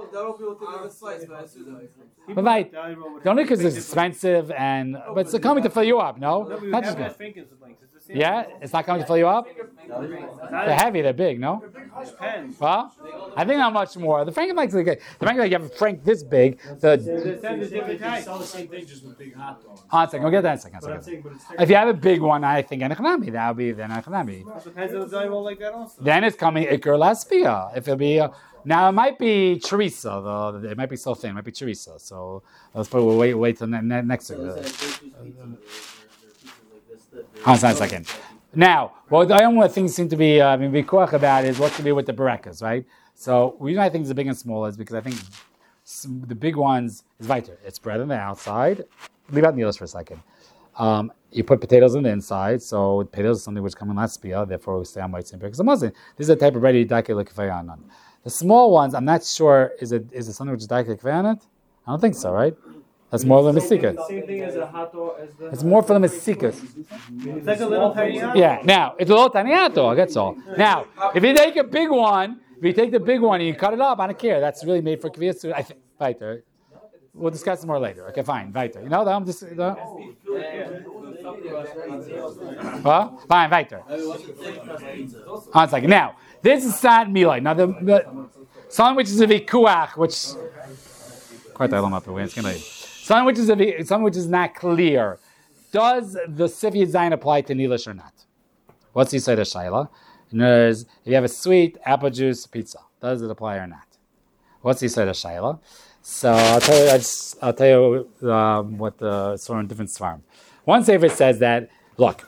But right, the only because it's expensive and but it's coming to fill you up. No, No, we not have just it good. at Finken's Blanks. It's the same. Yeah, it's not coming to fill you up. They're heavy. They're big. No. Depends. Well, I think not much more. The Frank likes the the Frank like you have a Frank this big. The There's different types. It's all the same thing, just with big hot dogs. hold on a second. We'll get that in a second. But I'm second. saying, but it's If you have a big one, I think Enechanami. That'll be then Enechanami. It depends on the deli roll like that also. Then it's coming Iker Laspia. If it'll be uh, now, it might be chorizo. Though it might be so thin. It might be chorizo. So let's put we'll wait wait till ne- ne- next week. Hold on a second. Now, well, the only things seem to be uh, I mean, vikuach about is what to be with the barekas, right? So the reason I think the big and small is because I think some, the big ones is weiter. It's bread on the outside. Leave out needles for a second. Um, you put potatoes on the inside, so potatoes is something which come in laspia, therefore we stay on white because I'm Muslim. This is a type of ready dake lekfayan. The small ones, I'm not sure, is it is it something which is dake lekfayan? I don't think so, right? That's more than Masika. Same thing as a hot dog. As the It's more for the Masika. It's like a little tiny hot dog. Yeah, now, it's a little tiny hot dog, that's all. Now, if you take a big one, if you take the big one and you cut it up, I don't care. That's really made for kviyas. I think, weiter. We'll discuss more later. Okay, fine, weiter. You know, I'm just... Uh, well, fine, weiter. One second. Now, this is sad milai. Now, the, the something which is a vikuach, which... Quite a lot of something which is a, something which is not clear. Does the Sifyat Zayin apply to Nilish or not? What's the Yisrael Shaila? In other words, if you have a sweet apple juice pizza, does it apply or not? What's the Yisrael Shaila? So I'll tell you. I just, I'll tell you um, what the sort of different farm. One sefer says that look,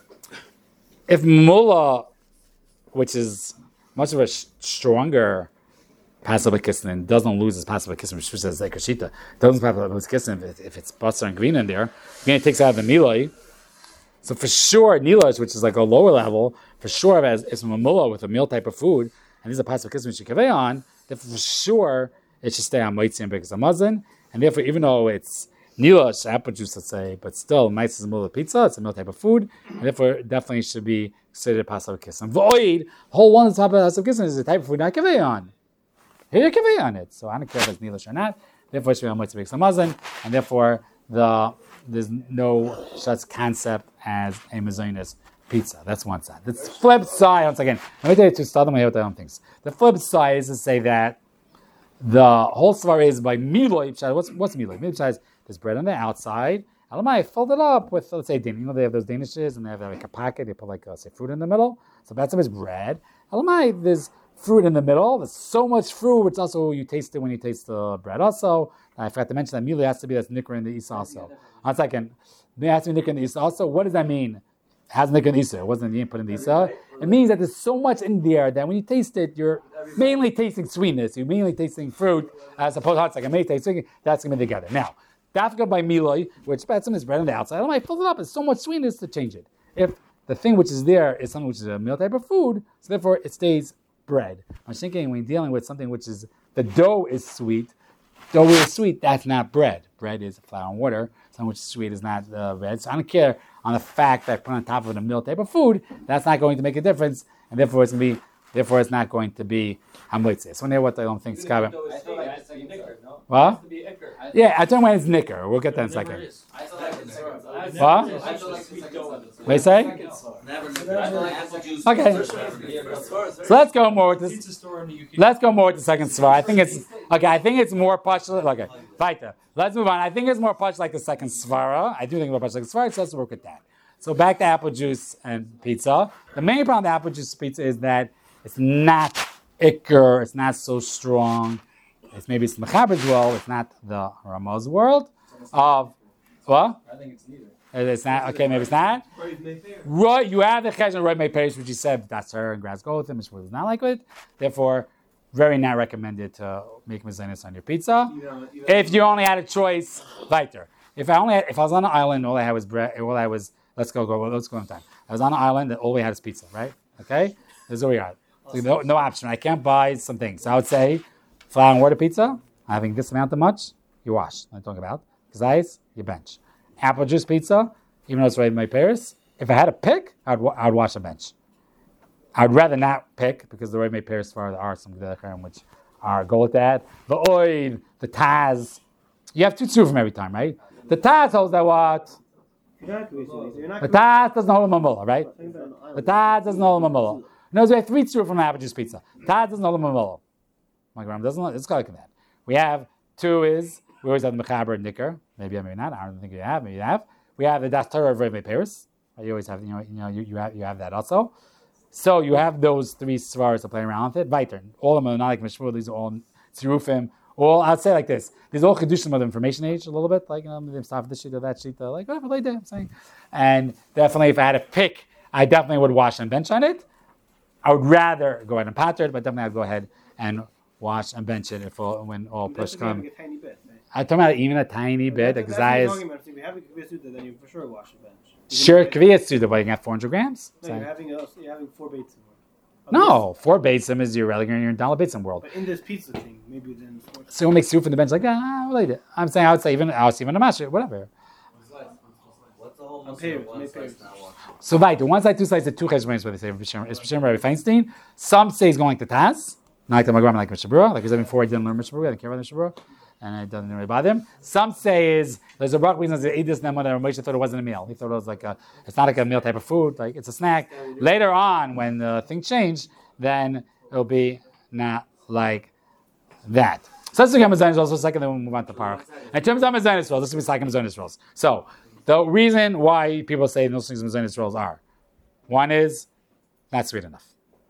if mullah, which is much of a sh- stronger passive kisnin, doesn't lose his passive kisnin, which says like Kashita, doesn't have his kisnin if, if it's butter and green in there, again it takes out the milai. So for sure, nilash, which is like a lower level, for sure, as it's a mullah with a meal type of food, and these are passive kisnin which you kaveh on, then for sure it should stay on Maitzi and Birkas Hamazon, and therefore, even though it's nilash, apple juice, let's say, but still, Maitzi is a mullah pizza, it's a meal type of food, and therefore, it definitely should be considered passive kisnin. Void, whole one of the top of passive kisnin is a type of food not kaveh on. Here you kaveh on it, so I don't care if it's nilash or not. Therefore, it should be on Maitzi Birkas Hamazon, and therefore, the there's no such concept as a mazonis pizza. That's one side. The flip side, once again, let me tell you to start them with their own things. The flip side is to say that the whole svar is by miloi. What's what's miloi? Miloi is there's bread on the outside. Elamai filled it up with, let's say, you know, they have those danishes and they have like a pocket. They put like uh, say fruit in the middle. So that's is bread. Elamai, there's fruit in the middle. There's so much fruit. It's also you taste it when you taste the bread. Also, I forgot to mention that miloi has to be that's nikra in the isa also. One second, it has to be nikra in the isa also. What does that mean? Has nikra in the isa? It wasn't the input in the isa. It means that there's so much in there that when you taste it, you're mainly tasting sweetness. You're mainly tasting fruit as opposed to hot second. Mainly tasting that's going to be together. Now, dafka by miloi, which betzim is bread on the outside. I might fill it up. It's so much sweetness to change it. If the thing which is there is something which is a meal type of food, so therefore it stays bread. I'm thinking when dealing with something which is, the dough is sweet, dough is sweet, that's not bread. Bread is flour and water. Something which is sweet is not uh, bread. So I don't care on the fact that I put on top of a meal type of food, that's not going to make a difference, and therefore it's going to be, therefore it's not going to be hamlitzis. So, what I don't think is What? Yeah, I don't know when it's nicker. We'll get that in a second. I still like the second side. What? I still like the second side. What do you say? Never, never. I like apple juice. Okay. So let's go more with this. Let's go more with the second svar. I think it's okay. I think it's more partial. Okay, weiter. Let's move on. I think it's more partial like the second svara. I do think it's more partial like the svara. So let's work with that. So back to apple juice and pizza. The main problem with apple juice pizza is that it's not ikr. It's not so strong. It's maybe it's mechaber's world. It's not the Ramah's world of what? I think it's neither. It's not okay. Maybe it's not. Right, you have the chesed and Roy May Perish, which you said that's her and grass gotham, which was not like it. Therefore, very not recommended to make mezainis on your pizza. You know, you know, if you only had a choice, weiter. If I only had, if I was on an island, all I had was bread. All I was let's go go let's go on time. I was on an island and all we had is pizza, right? Okay, this is what we got. So no, no option. I can't buy some things. So I would say flour and water pizza. Having this amount of much, you wash. I'm talking about kazayis, you bench. Apple juice pizza, even though it's right in my Paris. If I had to pick, I'd I'd wash a bench. I'd rather not pick because the right my Paris far there are some Gedekharim which are go with that. The oil, the Taz. You have two two from every time, right? The Taz holds that what? The Taz doesn't hold a mamula, right? The Taz doesn't hold a mamula. No, we have three two from apple juice pizza. Taz doesn't hold a mamula. My grandma doesn't. It's like that. We have two is we always have the mechaber and nicker. Maybe maybe not. I don't think you have. Maybe you have. We have the dastar of Reve Paris. You always have. You know. You know. You, you have. You have that also. So you have those three svaras to play around with it. Weiter. All of them are not like mishmur. These are all tzirufim. All I'd say like this. These are all chedushim of the information age a little bit. Like you know, they start this sheet or that sheet. Like whatever they did. I'm saying. And definitely, if I had to pick, I definitely would wash and bench on it. I would rather go ahead and patter it, but definitely I'd go ahead and wash and bench it if all, when all push come. I'm talking about even a tiny bit. Because I is. If you have a kviyas suda, then you for sure wash a bench. Sure, kviyas suda, but you can have four hundred grams. No, so you're having a, you're having four baits. No, four baitsim is your relic in your dollar baitsim world. But in this pizza thing, maybe then. So we'll make soup from the bench like that. Ah, related. I'm saying I would say even I would say even a master, whatever. What's the whole So right, the one side, two sides, the two cheshbonis where they say it's B'Shem Rabbi Feinstein. Some say he's going to Taz, not like the Magram, like Mishabura, like he said before. He didn't learn Mishabura, I didn't care about Mishabura, and it doesn't really bother him. Some say is there's a rock reason that Edis Nema that Moshe thought it wasn't a meal. He thought it was like a, it's not like a meal type of food, like it's a snack. Later on, when the thing changed, then it'll be not like that. So let's look at Mazanis rolls for a second, then we'll move on to Parach. In terms of Mazanis rolls, let's be like Mazanis rolls. So the reason why people say those things Mazanis rolls are, one is not sweet enough.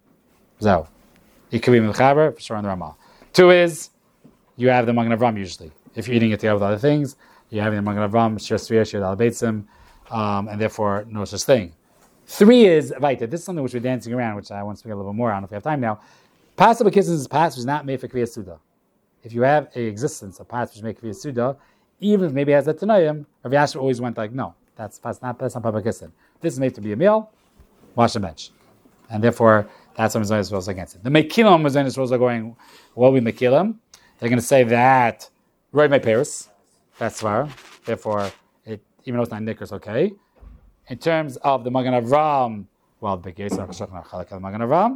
So it could be Mechaber, for sure on the Ramah. Two is you have the Magen Avram usually. If you're eating it together with other things, you're having the Magen Avram, Shir Sviya, Shir Dal Beitzim, um, and therefore no such thing. Three is Vaita. This is something which we're dancing around, which I want to speak a little bit more on if we have time now. Pasta B'Kisses is past which is not made for Kriyas Suda. If you have a existence of past which is made for Kriyas Suda, even if maybe it has a Tanayim, Rav Yasher always went like, no, that's, that's not that's not Papa Kissin. This is made to be a meal, wash and bench. And therefore, that's what Mazonis rules against it. The Mekilim Mazonis rules are going, what will be Mekilim? They're going to say that, Roy my Paris, that's Svar. Therefore, it, even though it's not Nicker, it's okay. In terms of the Magen Avram, well, the Big Magen Avram,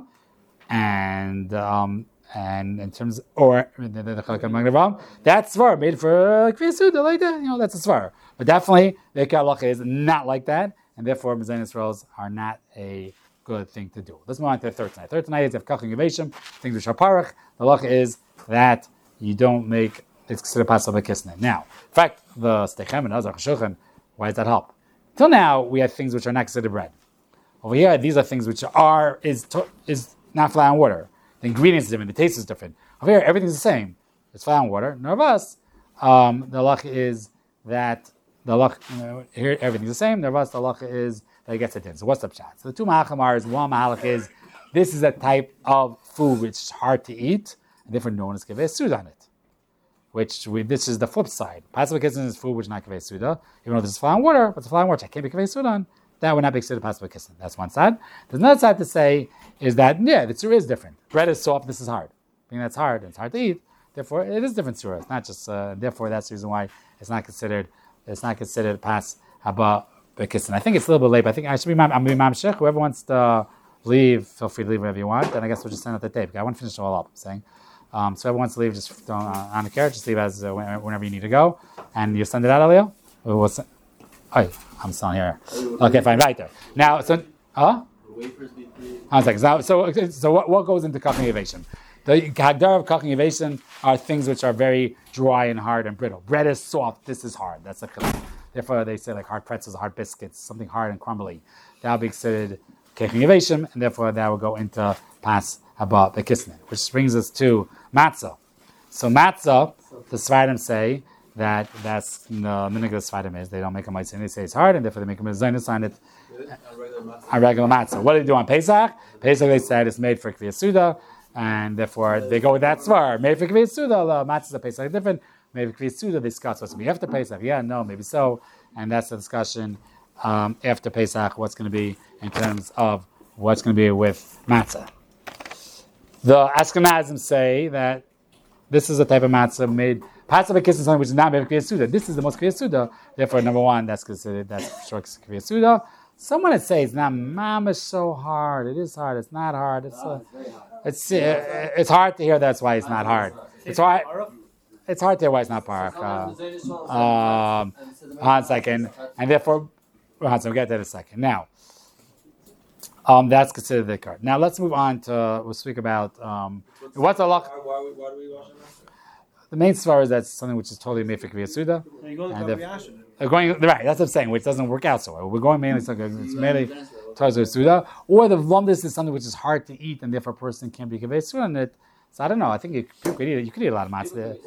and um, and in terms, or the Magen Avram, that's Svar, made for Kriyas Suda, like that, you know, that's a Svar. But definitely, the Halacha is not like that, and therefore, Mazonis rules are not a good thing to do. Let's move on to the third tonight. Third tonight is if Kachim Yeveshim, things which are Parach. The halacha is that you don't make it's considered Pasal B'Kisneh. Now, in fact, the Steichem and Azar Chashulchan, why does that help? Till now, we have things which are not considered bread. Over here, these are things which are is to, is not flour and water. The ingredients are different. The taste is different. Over here, everything's the same. It's flour and water. Nervous. Um, the halacha is that the halacha, you know, here everything's the same. Nervous. The halacha is that it gets it in. So what's the pshat? So the two mahalachim is one mahalach is this is a type of food which is hard to eat, and therefore no one is kaveh suda on it. Which we, this is the flip side. Pasal B'Kisneh is food which is not kaveh suda, even though this is flour and water, but the flour and water I can't be kaveh suda on. that would not be considered possible kissing. That's one side. There's another side to say is that, yeah, the tzura is different. Bread is soft, this is hard. Being that's hard, it's hard to eat. Therefore, it is different tzura. It's not just, uh, therefore, that's the reason why it's not considered, it's not considered pas haba bekissin. I think it's a little bit late, but I think I should be, I'm going to be mamshech. Whoever wants to leave, feel free to leave wherever you want. And I guess we'll just send out the tape. I want to finish it all up, I'm saying. Um, so whoever wants to leave, just don't, uh, on the carriage, just leave as uh, whenever you need to go. And you send it out, Elio? We'll send, oh, I'm still here. Okay, fine, right there. Now, so, huh? One second. So, so, so what, what goes into cooking innovation? The hagdara of cooking innovation are things which are very dry and hard and brittle. Bread is soft. This is hard. That's a chiluk. Therefore, they say like hard pretzels, hard biscuits, something hard and crumbly. That will be considered cooking innovation, and therefore that will go into pas haba bekisnin, which brings us to matzah. So matzah, the Sfardim say that that's the minhag of the Sfardim is they don't make a mitzvah and they say it's hard, and therefore they make a mitzvah on it. A regular matzah. What do they do on Pesach? Pesach they said it's made for Kviyas Suda, and therefore they go with that svar. Made for Kviyas Suda, the matzahs of Pesach are different. Maybe Kviyas Suda they discuss what's going to be after Pesach. Yeah, no, maybe so, and that's the discussion um, after Pesach. What's going to be in terms of what's going to be with matzah. The Ashkenazim say that this is a type of matzah made. Pas haba bekissin is something which is not made for Kviyas Suda. This is the most Kviyas Suda. Therefore, number one, that's considered that's short Kviyas Suda. Someone would say it's not mamish so hard. It is hard. It's not hard. It's uh, it's uh, it's hard to hear. That's why it's not hard. It's hard. It's hard to hear why it's not parak. Uh, um, one second, and therefore, we'll get that in a second. Now, um, that's considered the card. Now let's move on to we'll speak about um, what's a lock. Why, why, why do we wash The main svar is that's something which is totally made for Kviyas Suda. They're going right. That's what I'm saying, which doesn't work out so well. We're going mainly it's mainly towards Suda, or the lumdis is something which is hard to eat, and therefore a person can't be Kviyas Suda on it. So I don't know. I think you, you could eat. You could eat a lot of matzah.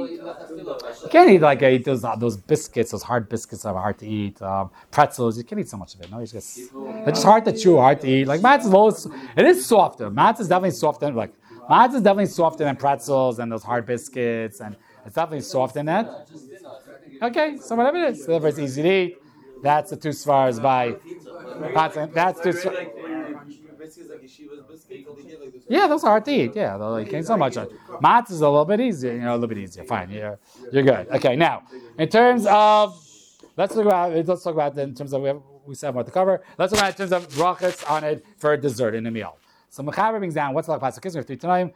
You can't eat like uh, those uh, those biscuits. Those hard biscuits are hard to eat. Um, pretzels. You can't eat so much of it. No, you just they're just hard to chew, hard to eat. Like matzah is it is softer. Matzah is definitely softer. Like matzah is definitely softer than pretzels and those hard biscuits, and it's definitely softer than that. Okay, so whatever it is, whatever it's easy to eat. That's the two svars by. That's two. Yeah, those are hard to eat. Yeah, though you can't so much. Matzah is a little bit easier. You know, a little bit easier. Fine, you're you're good. Okay, now in terms of let's talk about let's talk about in terms of we, have, we still have more to cover. Let's talk about in terms of brachas on it for a dessert in a meal. So Mechaber brings down what's like pasuk kisser three times.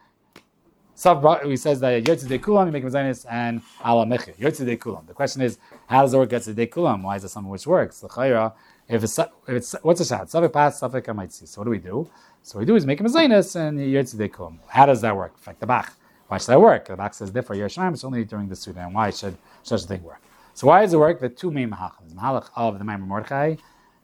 He says that Yotzei Kulam, you make Mazanis and Ala Mechir. Yotzei Kulam. The question is, how does it work Yotzei Kulam? Why is it something which works? The Chayra, if it's, if it's what's a shot? Safek Pas, Safek Amaitzi. So what do we do? So what we do is make a Mazanis and Yotzei Kulam. How does that work? In fact, the Bach. Why should that work? The Bach says, therefore, Yerushalayim is only during the Suda. And why should such a thing work? So why does it work? The two main Mahachas. Mahalach of the Maimon Mordechai,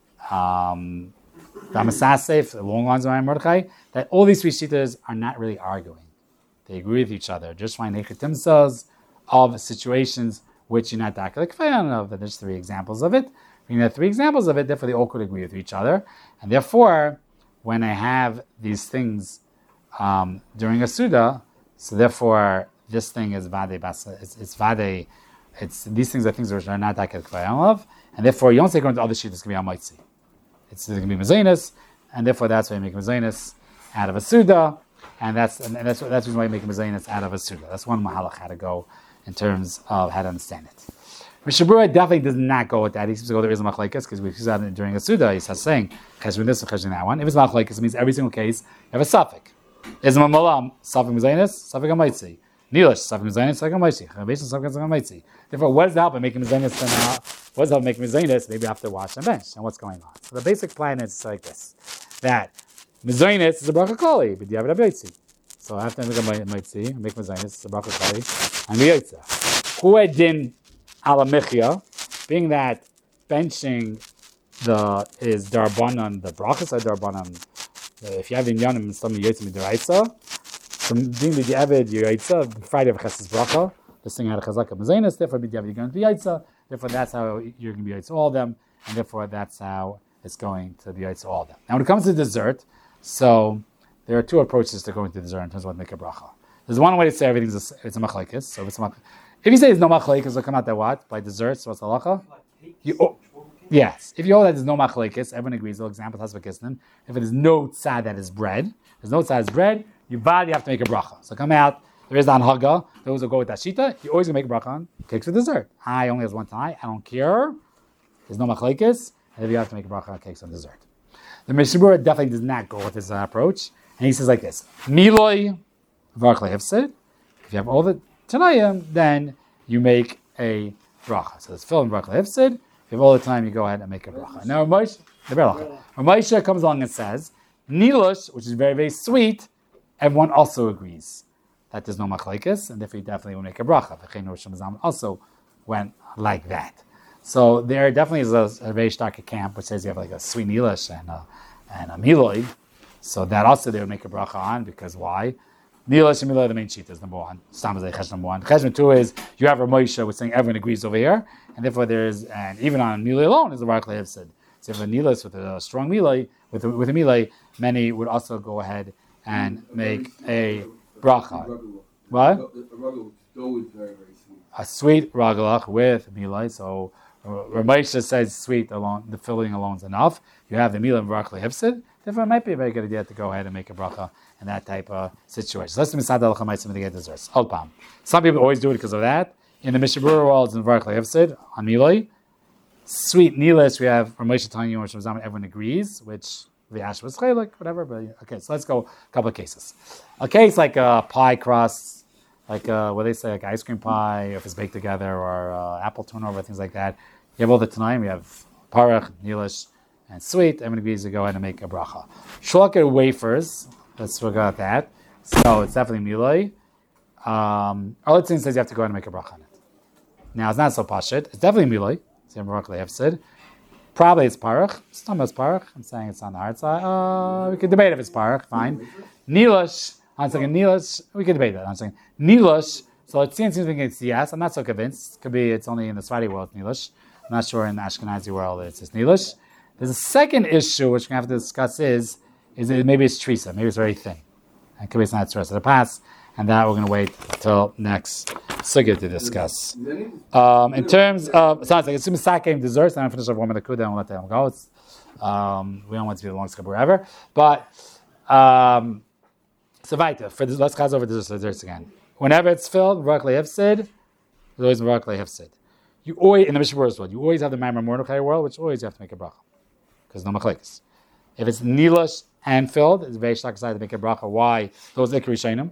um, the Amasasef, the long lines of Maimon Mordechai, that all these three shittas are not really arguing. They agree with each other. Just find nechatimsas of situations which you're not like fan of. There's three examples of it. When you have three examples of it, therefore they all could agree with each other. And therefore, when I have these things um, during a Suda, so therefore this thing is vade basa. It's, it's vade. It's these things are things which are not like of, and therefore you don't say going to other sheet. It's going to be amaitzi. It's going to be mazainus, and therefore that's why you make mazainus out of a Suda. And that's and that's that's the reason why you make Mazainus out of a Suda. That's one mahalach how to go in terms of how to understand it. Mishabura definitely does not go with that. He seems to go there is a machlekes because we use that during a Suda. He starts saying cheshbon this and cheshbon that one. If it's machlekes, it means every single case you have a suffix. Is a malam suffix Mazainus, suffix amaitzi. Nilish suffix Mazainus, suffix amaitzi. Chavation suffix amaitzi. Therefore, what does that help in making Mazainus? Uh, what does that help making Mazainus? Maybe after wash and bench. And what's going on? So the basic plan is like this: that Mazainus is a bracha koli, but you have it abayitzi. So after I make a maitzi, make Mazainus, it's a bracha koli, and biyotza. Hu edin ala mechia, being that benching the is darbanan, the brachas are darbanan. If you have in yanim some yotza midiraitza, from being the avid yotza, Friday of chesed bracha, this thing had a chazaka Mazainus, therefore you're going to be yotza. Therefore that's how you're going to be yotza all of them, and therefore that's how it's going to be yotza all of them. Now when it comes to dessert. So there are two approaches to going to dessert in terms of what make a bracha. There's one way to say everything's a, it's a machlekes. So if it's a mach, if you say it's no machlekes, it'll come out that what by dessert. So what's halacha? You oh, Yes. If you hold that there's no machlekes, everyone agrees. For example, Tasvakisnan. If it is no tzad that is bread, there's no tzad that is bread, you bad, you have to make a bracha. So come out. There is the anhaga. Those who go with that shita, you always gonna make a bracha on cakes for dessert. I only has one tie. I don't care. There's no machlekes, and if you have to make a bracha on cakes on dessert. The Mishnah Berurah definitely does not go with this uh, approach, and he says like this: Miloi v'arklei hifsid. If you have all the tanayim, then you make a bracha. So it's filled in v'arklei hifsid. If you have all the time, you go ahead and make a bracha. Now, Ramosha, the bracha. Ramosha comes along and says, Nilush, which is very, very sweet, everyone also agrees that there's no machlekes, and therefore you definitely will make a bracha. V'chein Rosh Hashanah also went like that. So there definitely is a, a very stark camp which says you have like a sweet Nilush and a, and a Miloi. So that also they would make a bracha on, because why? Nilush and Miloi are the main cheetahs, number one. Stamazay Chesh number one. Chesh number two is you have Ramosha, which saying everyone agrees over here, and therefore there's, and even on Miloi alone is the V'arklei Hifsid. So if a Nilush with a strong Miloi, with a, with a Miloi, many would also go ahead and make a bracha. What? A sweet ragalach with Miloi. So Ramosha says sweet alone, the filling alone is enough. You have the Miloi and V'arklei Hifsid. Therefore, it might be a very good idea to go ahead and make a bracha in that type of situation. So let's do Misad Halacha Ma'asim to get desserts. Alpam. Some people always do it because of that. In the Mishnah Berurah world, it's in V'arklei Hifsid on Miloi. Sweet Nilush, we have Ramosha telling you, which everyone agrees, which the ash was chaylik, whatever. But okay, so let's go a couple of cases. A case like a pie crust, like uh, what they say, like ice cream pie, if it's baked together, or uh, apple turnover, things like that. You have all the tanaim. You have parach, Nilush, and sweet. Everyone agrees to go ahead and make a bracha. Shalakar wafers. Let's forget about that. So it's definitely Miloi. Um, Arlitzin says you have to go ahead and make a bracha on it. Now it's not so pashit. It's definitely Miloi. V'arklei Hifsid. Probably it's parach. Some is parach. I'm saying it's on the hard side. Uh, we could debate if it's parach. Fine. Nilush. I'm saying Nilush. We could debate that. I'm saying Nilush. So it seems to me it's yes. I'm not so convinced. It could be it's only in the Sephardi world Nilush. I'm not sure in the Ashkenazi world it's just Nilush. There's a second issue which we have to discuss is is it maybe it's trisa. Maybe it's very thin. It could be it's not the rest of the pass. And that we're going to wait till next sugya to discuss. Um, in terms of, sounds like it's Misakeh desserts, and I'm finished off one with the kuda and we'll let them go. It's, um, we don't want it to be the longest couple ever. But, um, so weiter, for this, let's go over desserts, desserts again. Whenever it's filled, V'arklei Hifsid, there's always V'arklei Hifsid. You always, in the Mishnah Berurah world, you always have the Maimar Mordechai world, which always you have to make a bracha. Because no machlekes. If it's Nilush and filled, it's very shtak aside to make a bracha. Why? Those Ikri Shainim.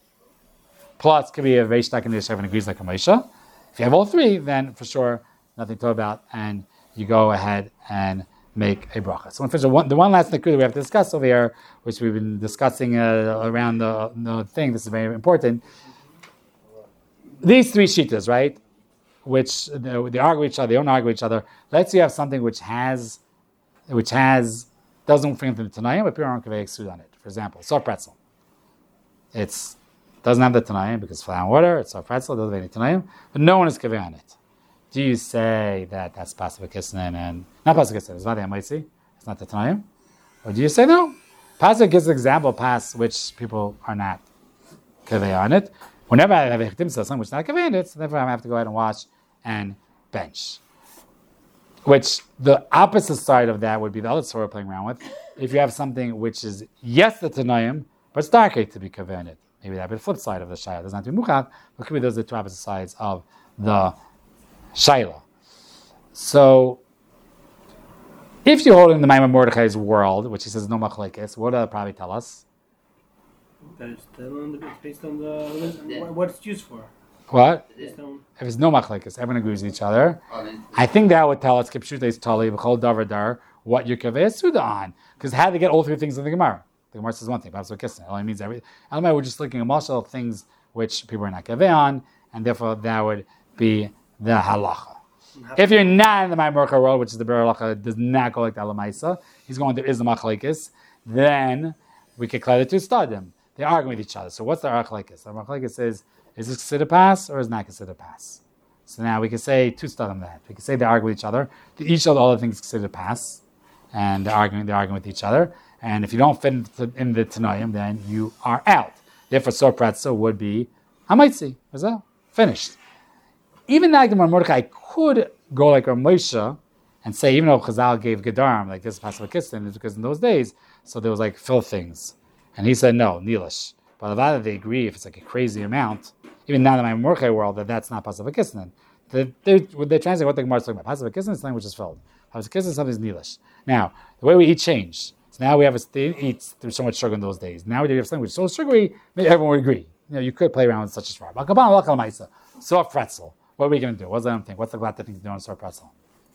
Plus, could be a very shtak and Yeshiva agrees like a Moshe. If you have all three, then for sure, nothing to talk about, and you go ahead and make a bracha. So, the one, the one last nakuda we have to discuss over here, which we've been discussing uh, around the, the thing, this is very important. These three shitas, right, which they, they argue each other, they don't argue each other. Let's say you have something which has, which has, doesn't bring them to Tanayim, but people aren't conveying exud on it. For example, soft pretzel. It's doesn't have the Tanayim because flour and water, it's soft pretzel, doesn't have any Tanayim, but no one is conveying on it. Do you say that that's Pasuk Kisnan and not Pasuk Kisnan, it's Vadei Amaitzi, it's not the Tanayim? Or do you say no? Pasuk gives an example pass which people are not conveying on it. Whenever I have a Chtim something which is not conveying it, so therefore I have to go ahead and wash and bench. Which the opposite side of that would be the other story we're playing around with. If you have something which is yes the Tanayim, but it's dark to be conveying it. Maybe that would be the flip side of the Shaila. It doesn't have to be Muchad, but could be those are the two opposite sides of the Shaila. So, if you hold in the Maimar Mordechai's world, which he says no machlekes, what does it probably tell us? That it's based on the, what it's used for. What? Based on, If it's no machlekes, everyone agrees with each other. I think that would tell us Kipshut is Tali, B'chol Davar Dar, what you're Kaveh Suda on. Because how to get all three things in the Gemara? The Gemara says one thing, perhaps what kissing. It only means everything. Otherwise, we're just looking at martial things which people are not Kaveh on, and therefore that would be the halacha. If you're not in the Maimar world, which is the Berurah halacha, does not go like the Alamaisa, he's going there is the machlekes, then we could clear the two stadim. They argue with each other. So what's the machlekes? The machlekes is, is this considered pass or is not considered pass? So now we can say two stadim that. We can say they argue with each other. Each of the other things considered pass, and they're arguing, they're arguing with each other. And if you don't fit into, in the Tanoim, then you are out. Therefore, Sor Pretzel would be Hamaitzi. Is that finished? Even like the Mordechai could go like a Moshe and say, even though Chazal gave Gedarim, like this is Pasuk Kistin, it's because in those days, so there was like fill things. And he said, no, Nilish. But Avada, they agree if it's like a crazy amount, even now in my Mordechai world, that that's not Pasuk Kistin. They, they, they translate what the Gemara is talking about. Pasuk Kistin is something which is filled. Pasuk Kistin is something is Nilish. Now, the way we eat changed. So now we have a they eat through so much sugar in those days. Now we have something which is so sugary, maybe everyone would agree. You know, you could play around with such a svara. Soft pretzel. What are we going to do? What's the thing? What's the glad thing to do on a soft pretzel?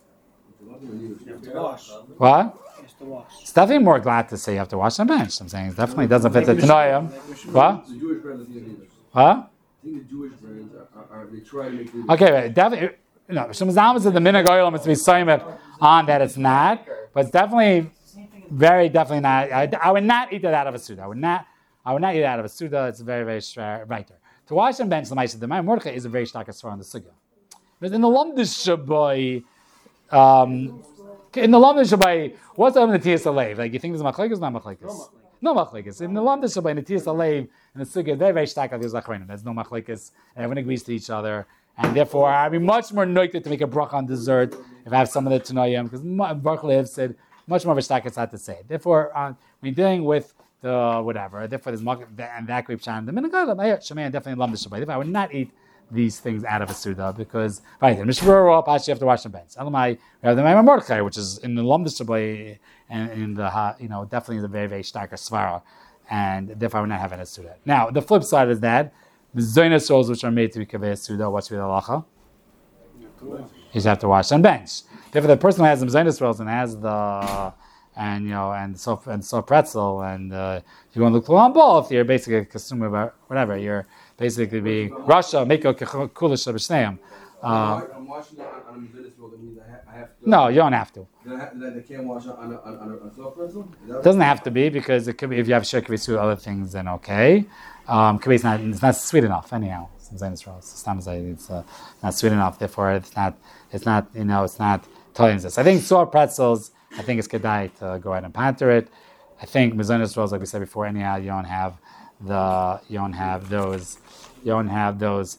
You have to wash. What? You have to wash. It's definitely more glad to say you have to wash on the bench. I'm saying it definitely doesn't fit the Tanoim. What? The Jewish brand doesn't need What? I think the Jewish brands are, are they try to make the Okay, but definitely, no, Shemazam is the minhag oil to be saying on that it's not, but it's definitely, very definitely not. I, I would not eat that out of a suda. I would not. I would not eat it out of a suda. It's very, very straight. To wash and bench the ma'aseh the Mordechai is a very stark asvar on the sugya. But in the Lamdish Shabbai, um, in the Lamdish Shabbai, what's the Netias Alev? Like you think there's machlekes, not machlekes? No machlekes. In the Lamdish Shabbai, Netias Alev and the sugya, very, very stark. There's no machlekes. Everyone agrees to each other. And therefore, I'd be much more noited to make a brach on dessert if I have some of the Tanayim, because Baruch Lev said much more of a shtakas had to say. Therefore, uh, when you're dealing with the whatever, therefore there's market and that great shan. The minhag Shemayan definitely love the Shabbat. If I would not eat these things out of a suda because right, in Mishmur or Pashi you have to wash the bench. Elamai, we have the Maimon Mordechai, which is in the Lam Shabbat and in the you know definitely is a very very starker svara, and therefore I would not have it as suda. Now the flip side is that the Zoynas rolls which are made to be kaveh suda, what's with halacha? You just have to wash on bench. Therefore, the person who has the Zoynas rolls and has the and you know and so and so pretzel and uh, you want to look on both, you're basically a consumer about whatever. You're basically being Russia make a kulish of Shneim. I'm washing it on a Mizunis roll. That means I have to. No, you don't have to. They can't wash it on a on a, on a soft pretzel. It doesn't have to be because it could be if you have shekvisu other things then okay. Um, it's not it's not sweet enough anyhow. It's uh, not sweet enough. Therefore, it's not it's not you know it's not telling this. I think sour pretzels. I think it's kedai to go ahead and panther it. I think mizonos rolls, like we said before, anyhow, you don't have the you don't have those you don't have those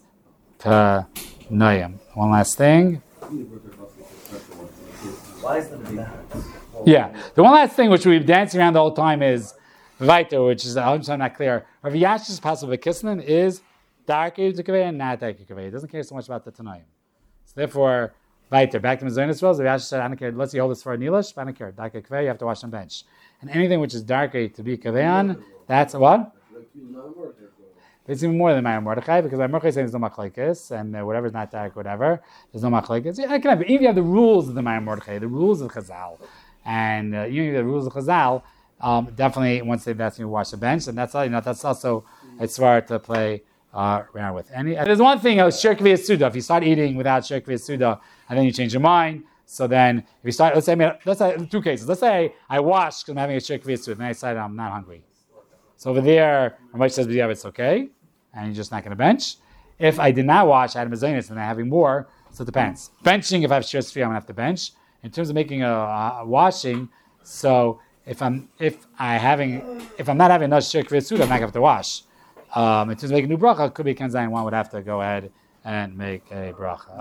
noyim. One last thing. Why is the big? Yeah, the one last thing which we've dancing around the whole time is Viter, which is I'm not clear. Rav Yash's passage Kislev is dark Yudikaveh and not dark Yudikaveh. It doesn't care so much about the Tanoim. So therefore, Viter, back to Mizonis Rolls, Rav Yash said, I don't care, let's see, hold this for a Nilish, I don't care. Dark Yudikaveh, you have to wash on bench. And anything which is dark to be Kaveyan, that's a what? It's even more than my Mordechai, because my Mordechai says there's no machlekes, and uh, whatever's not dark, whatever, there's no machlekes. Yeah, I can have, even if you have the rules of the Maya Mordechai, the rules of Chazal, and uh, you know the rules of Chazal, um, definitely once they that's you wash the bench, and that's all. You know that's also a svara to play uh, around with. And there's one thing: uh, shir kviyas suda. If you start eating without shir kviyas suda, and then you change your mind, so then if you start, let's say, I mean, let's say two cases. Let's say I wash because I'm having a shir kviyas suda, and then I decide I'm not hungry. So over there, Ramach says, "Yeah, it's okay," and you're just not going to bench. If I did not wash, I had a mazonis, and I'm having more. So it depends. Benching, if I have shir tzvi, I'm going to have to bench. In terms of making a, a washing, so if I'm if I having if I'm not having enough shir kviyas suda, I'm not going to have to wash. Um, in terms of making a new bracha, it could be Ken Zayin one would have to go ahead and make a bracha.